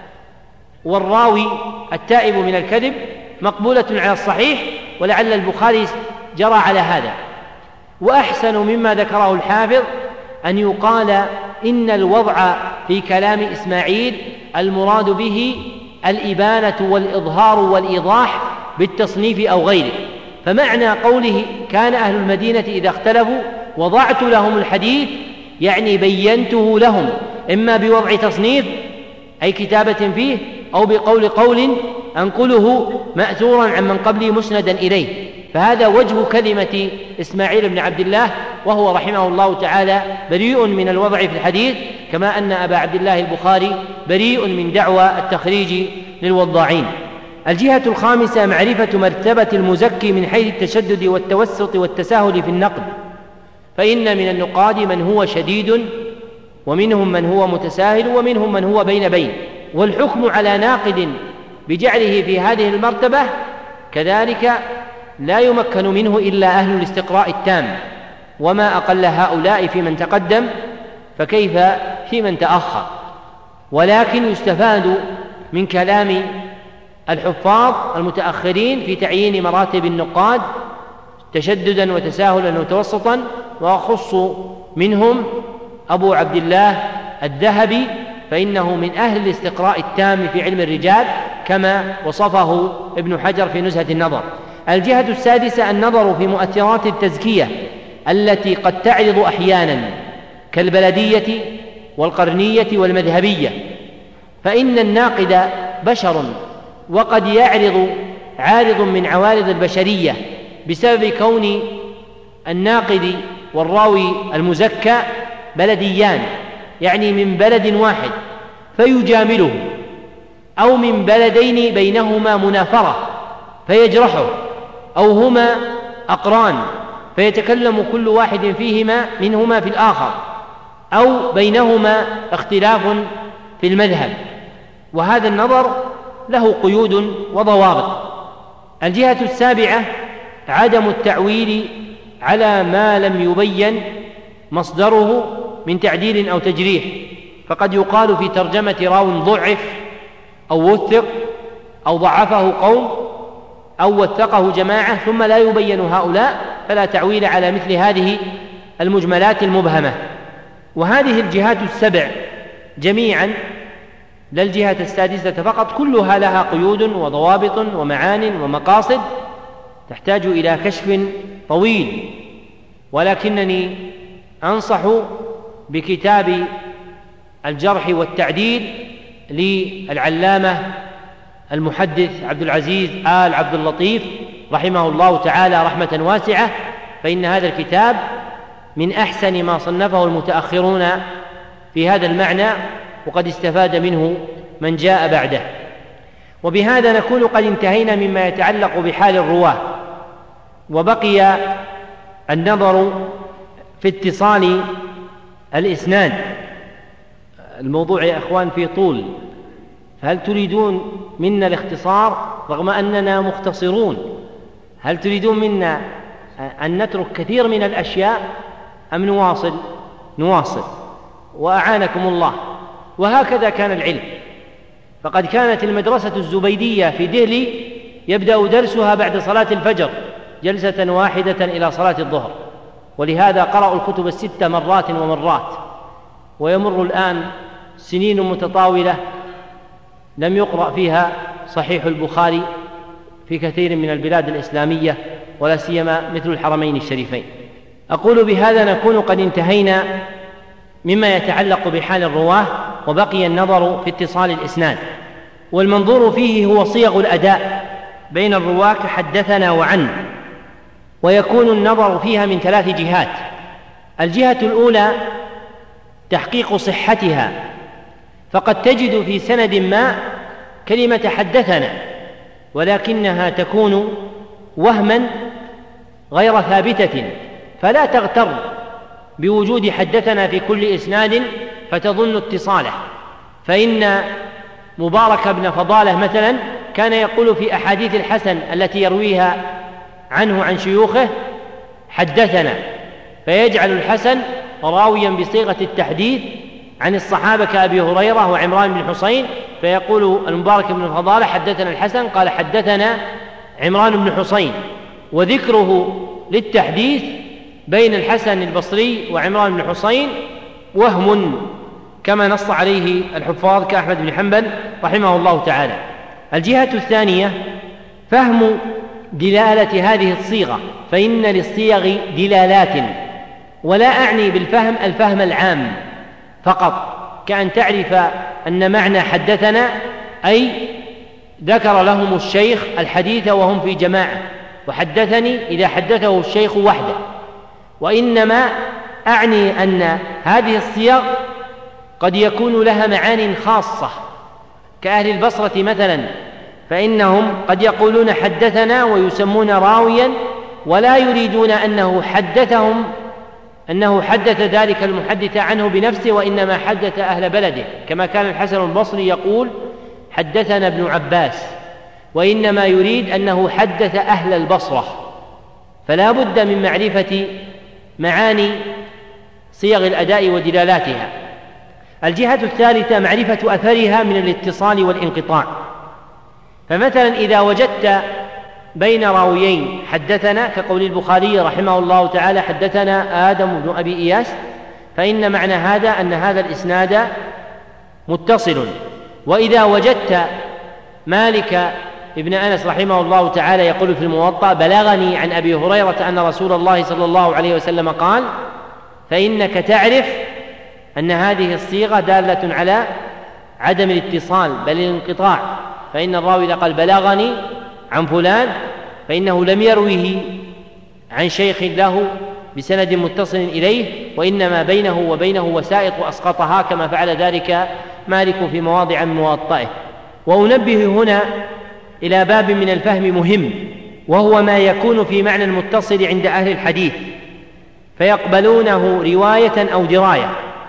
والراوي التائب من الكذب مقبولة على الصحيح، ولعل البخاري جرى على هذا. وأحسن مما ذكره الحافظ أن يقال إن الوضع في كلام إسماعيل المراد به الإبانة والإظهار والإيضاح بالتصنيف أو غيره، فمعنى قوله كان أهل المدينة إذا اختلفوا وضعت لهم الحديث يعني بينته لهم، إما بوضع تصنيف أي كتابة فيه، أو بقول قول أنقله مأثورا عن من قبلي مسندا إليه. فهذا وجه كلمة إسماعيل بن عبد الله، وهو رحمه الله تعالى بريء من الوضع في الحديث، كما أن أبا عبد الله البخاري بريء من دعوى التخريج للوضاعين. الجهة الخامسة معرفة مرتبة المزكي من حيث التشدد والتوسط والتساهل في النقد، فإن من النقاد من هو شديد، ومنهم من هو متساهل، ومنهم من هو بين بين. والحكم على ناقد بجعله في هذه المرتبة كذلك لا يمكن منه إلا أهل الاستقراء التام، وما أقل هؤلاء في من تقدم فكيف في من تأخر. ولكن يستفاد من كلام الحفاظ المتأخرين في تعيين مراتب النقاد تشددا وتساهلا وتوسطا، وأخص منهم أبو عبد الله الذهبي، فإنه من أهل الاستقراء التام في علم الرجال كما وصفه ابن حجر في نزهة النظر. الجهة السادسة النظر في مؤثرات التزكية التي قد تعرض أحيانا كالبلدية والقرنية والمذهبية، فإن الناقد بشر، وقد يعرض عارض من عوارض البشرية بسبب كون الناقد والراوي أو من بلدين بينهما منافرة فيجرحه، أو هما أقران فيتكلم كل واحد منهما في الآخر، أو بينهما اختلاف في المذهب. وهذا النظر له قيود وضوابط. الجهة السابعة عدم التعويل على ما لم يبين مصدره من تعديل أو تجريح، فقد يقال في ترجمة راو ضعف أو وثق أو ضعفه قوم أو وثقه جماعة ثم لا يبين هؤلاء، فلا تعويل على مثل هذه المجملات المبهمة. وهذه الجهات السبع جميعا، لا الجهة السادسة فقط، كلها لها قيود وضوابط ومعان ومقاصد تحتاج إلى كشف طويل، ولكنني أنصح بكتاب الجرح والتعديل للعلامة المحدث عبد العزيز آل عبد اللطيف رحمه الله تعالى رحمة واسعة، فإن هذا الكتاب من أحسن ما صنفه المتأخرون في هذا المعنى، وقد استفاد منه من جاء بعده. وبهذا نكون قد انتهينا مما يتعلق بحال الرواة، وبقي النظر في اتصال الإسناد. الموضوع يا أخوان في طول، فهل تريدون منا الاختصار رغم أننا مختصرون؟ هل تريدون منا أن نترك كثير من الأشياء أم نواصل؟ وأعانكم الله. وهكذا كان العلم، فقد كانت المدرسة الزبيدية في دهلي يبدأ درسها بعد صلاة الفجر جلسة واحدة إلى صلاة الظهر، ولهذا قرأوا الكتب 6 مرات ومرات. ويمر الآن سنين متطاولة لم يقرأ فيها صحيح البخاري في كثير من البلاد الإسلامية، ولا سيما مثل الحرمين الشريفين. أقول بهذا نكون قد انتهينا مما يتعلق بحال الرواة، وبقي النظر في اتصال الإسناد. والمنظور فيه هو صيغ الأداء بين الرواة كحدثنا وعن، ويكون النظر فيها من 3 جهات. الجهة الأولى تحقيق صحتها، فقد تجد في سند ما كلمة حدثنا، ولكنها تكون وهما غير ثابتة، فلا تغتر بوجود حدثنا في كل إسناد فتظن اتصاله. فإن مبارك بن فضالة مثلا كان يقول في أحاديث الحسن التي يرويها عنه عن شيوخه حدثنا، فيجعل الحسن راويا بصيغة التحديث عن الصحابة كأبي هريرة وعمران بن حسين، فيقول المبارك بن فضالة حدثنا الحسن قال حدثنا عمران بن حسين، وذكره للتحديث بين الحسن البصري وعمران بن حسين وهم، كما نص عليه الحفاظ كأحمد بن حنبل رحمه الله تعالى. الجهة الثانية فهم دلالة هذه الصيغة، فإن للصيغ دلالات، ولا أعني بالفهم الفهم العام فقط، كأن تعرف أن معنى حدثنا أي ذكر لهم الشيخ الحديث وهم في جماعة، وحدثني إذا حدثه الشيخ وحده. وإنما أعني أن هذه الصيغ قد يكون لها معان خاصة، كأهل البصرة مثلا، فإنهم قد يقولون حدثنا ويسمون راويا، ولا يريدون أنه حدث ذلك المحدث عنه بنفسه، وإنما حدث أهل بلده، كما كان الحسن البصري يقول حدثنا ابن عباس، وإنما يريد أنه حدث أهل البصرة. فلا بد من معرفة معاني صيغ الأداء ودلالاتها. الجهة الثالثة معرفة أثرها من الاتصال والانقطاع. فمثلا إذا وجدت بين راويين حدثنا كقول البخاري رحمه الله تعالى حدثنا آدم بن أبي إياس، فإن معنى هذا أن هذا الإسناد متصل. وإذا وجدت مالك ابن أنس رحمه الله تعالى يقول في الموطأ بلغني عن أبي هريرة أن رسول الله صلى الله عليه وسلم قال، فإنك تعرف أن هذه الصيغة دالة على عدم الاتصال بل الانقطاع، فإن الراوي إذا قال بلغني عن فلان فإنه لم يرويه عن شيخ له بسند متصل إليه، وإنما بينه وبينه وسائط وأسقطها، كما فعل ذلك مالك في مواضع من موطئه. وأنبه هنا إلى باب من الفهم مهم، وهو ما يكون في معنى المتصل عند أهل الحديث فيقبلونه رواية أو دراية،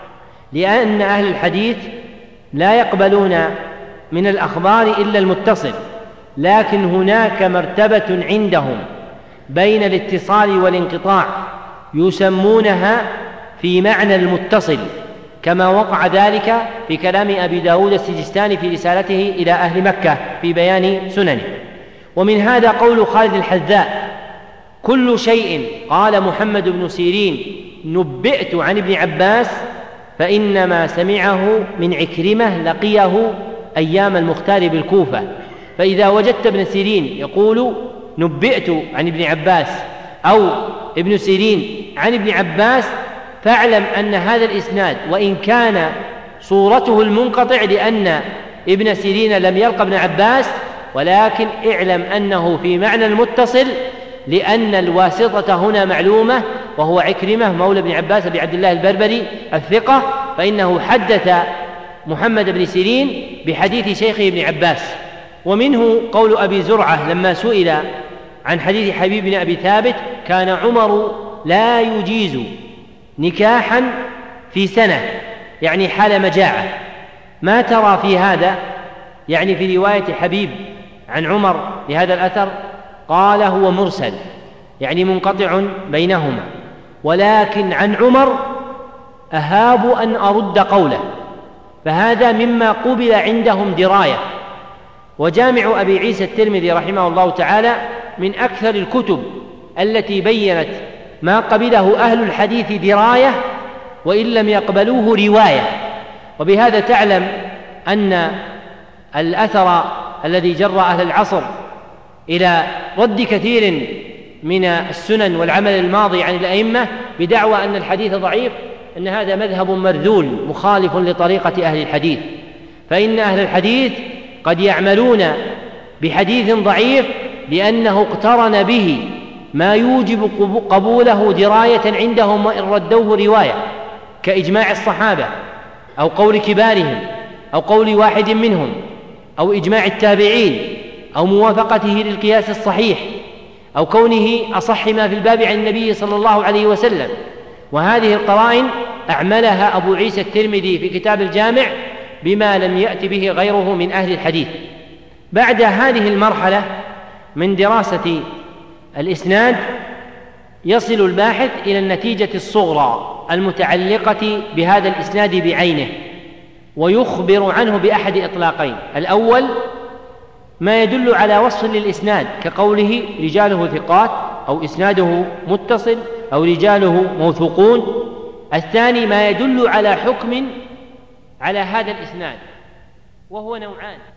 لأن أهل الحديث لا يقبلون من الأخبار إلا المتصل، لكن هناك مرتبة عندهم بين الاتصال والانقطاع يسمونها في معنى المتصل، كما وقع ذلك في كلام أبي داود السجستاني في رسالته إلى أهل مكة في بيان سننه. ومن هذا قول خالد الحذاء: كل شيء قال محمد بن سيرين نبئت عن ابن عباس فإنما سمعه من عكرمة لقيه أيام المختار بالكوفة. فإذا وجدت ابن سيرين يقول نبئت عن ابن عباس أو ابن سيرين عن ابن عباس، فاعلم أن هذا الإسناد وإن كان صورته المنقطع لأن ابن سيرين لم يلق ابن عباس، ولكن اعلم أنه في معنى المتصل، لأن الواسطة هنا معلومة وهو عكرمة مولى ابن عباس بن عبد الله البربري الثقة، فإنه حدث محمد بن سيرين بحديث شيخه ابن عباس. ومنه قول أبي زرعة لما سئل عن حديث حبيب بن أبي ثابت: كان عمر لا يجيز نكاحا في سنة، يعني حال مجاعة، ما ترى في هذا؟ يعني في رواية حبيب عن عمر لهذا الأثر قال هو مرسل، يعني منقطع بينهما، ولكن عن عمر أهاب أن أرد قوله، فهذا مما قبل عندهم دراية. وجامع أبي عيسى الترمذي رحمه الله تعالى من أكثر الكتب التي بيّنت ما قبله أهل الحديث دراية وإن لم يقبلوه رواية. وبهذا تعلم أن الأثر الذي جر أهل العصر إلى رد كثير من السنن والعمل الماضي عن الأئمة بدعوى أن الحديث ضعيف، أن هذا مذهب مرذول مخالف لطريقة أهل الحديث، فإن أهل الحديث قد يعملون بحديث ضعيف لأنه اقترن به ما يوجب قبوله دراية عندهم وإن ردوه رواية، كإجماع الصحابة أو قول كبارهم أو قول واحد منهم أو إجماع التابعين أو موافقته للقياس الصحيح أو كونه أصح ما في الباب عن النبي صلى الله عليه وسلم. وهذه القرائن أعملها أبو عيسى الترمذي في كتاب الجامع بما لم يأت به غيره من أهل الحديث. بعد هذه المرحلة من دراسة الإسناد يصل الباحث إلى النتيجة الصغرى المتعلقة بهذا الإسناد بعينه، ويخبر عنه بأحد إطلاقين: الأول ما يدل على وصف للإسناد كقوله رجاله ثقات أو إسناده متصل أو رجاله موثوقون. الثاني ما يدل على حكم على هذا الإسناد، وهو نوعان: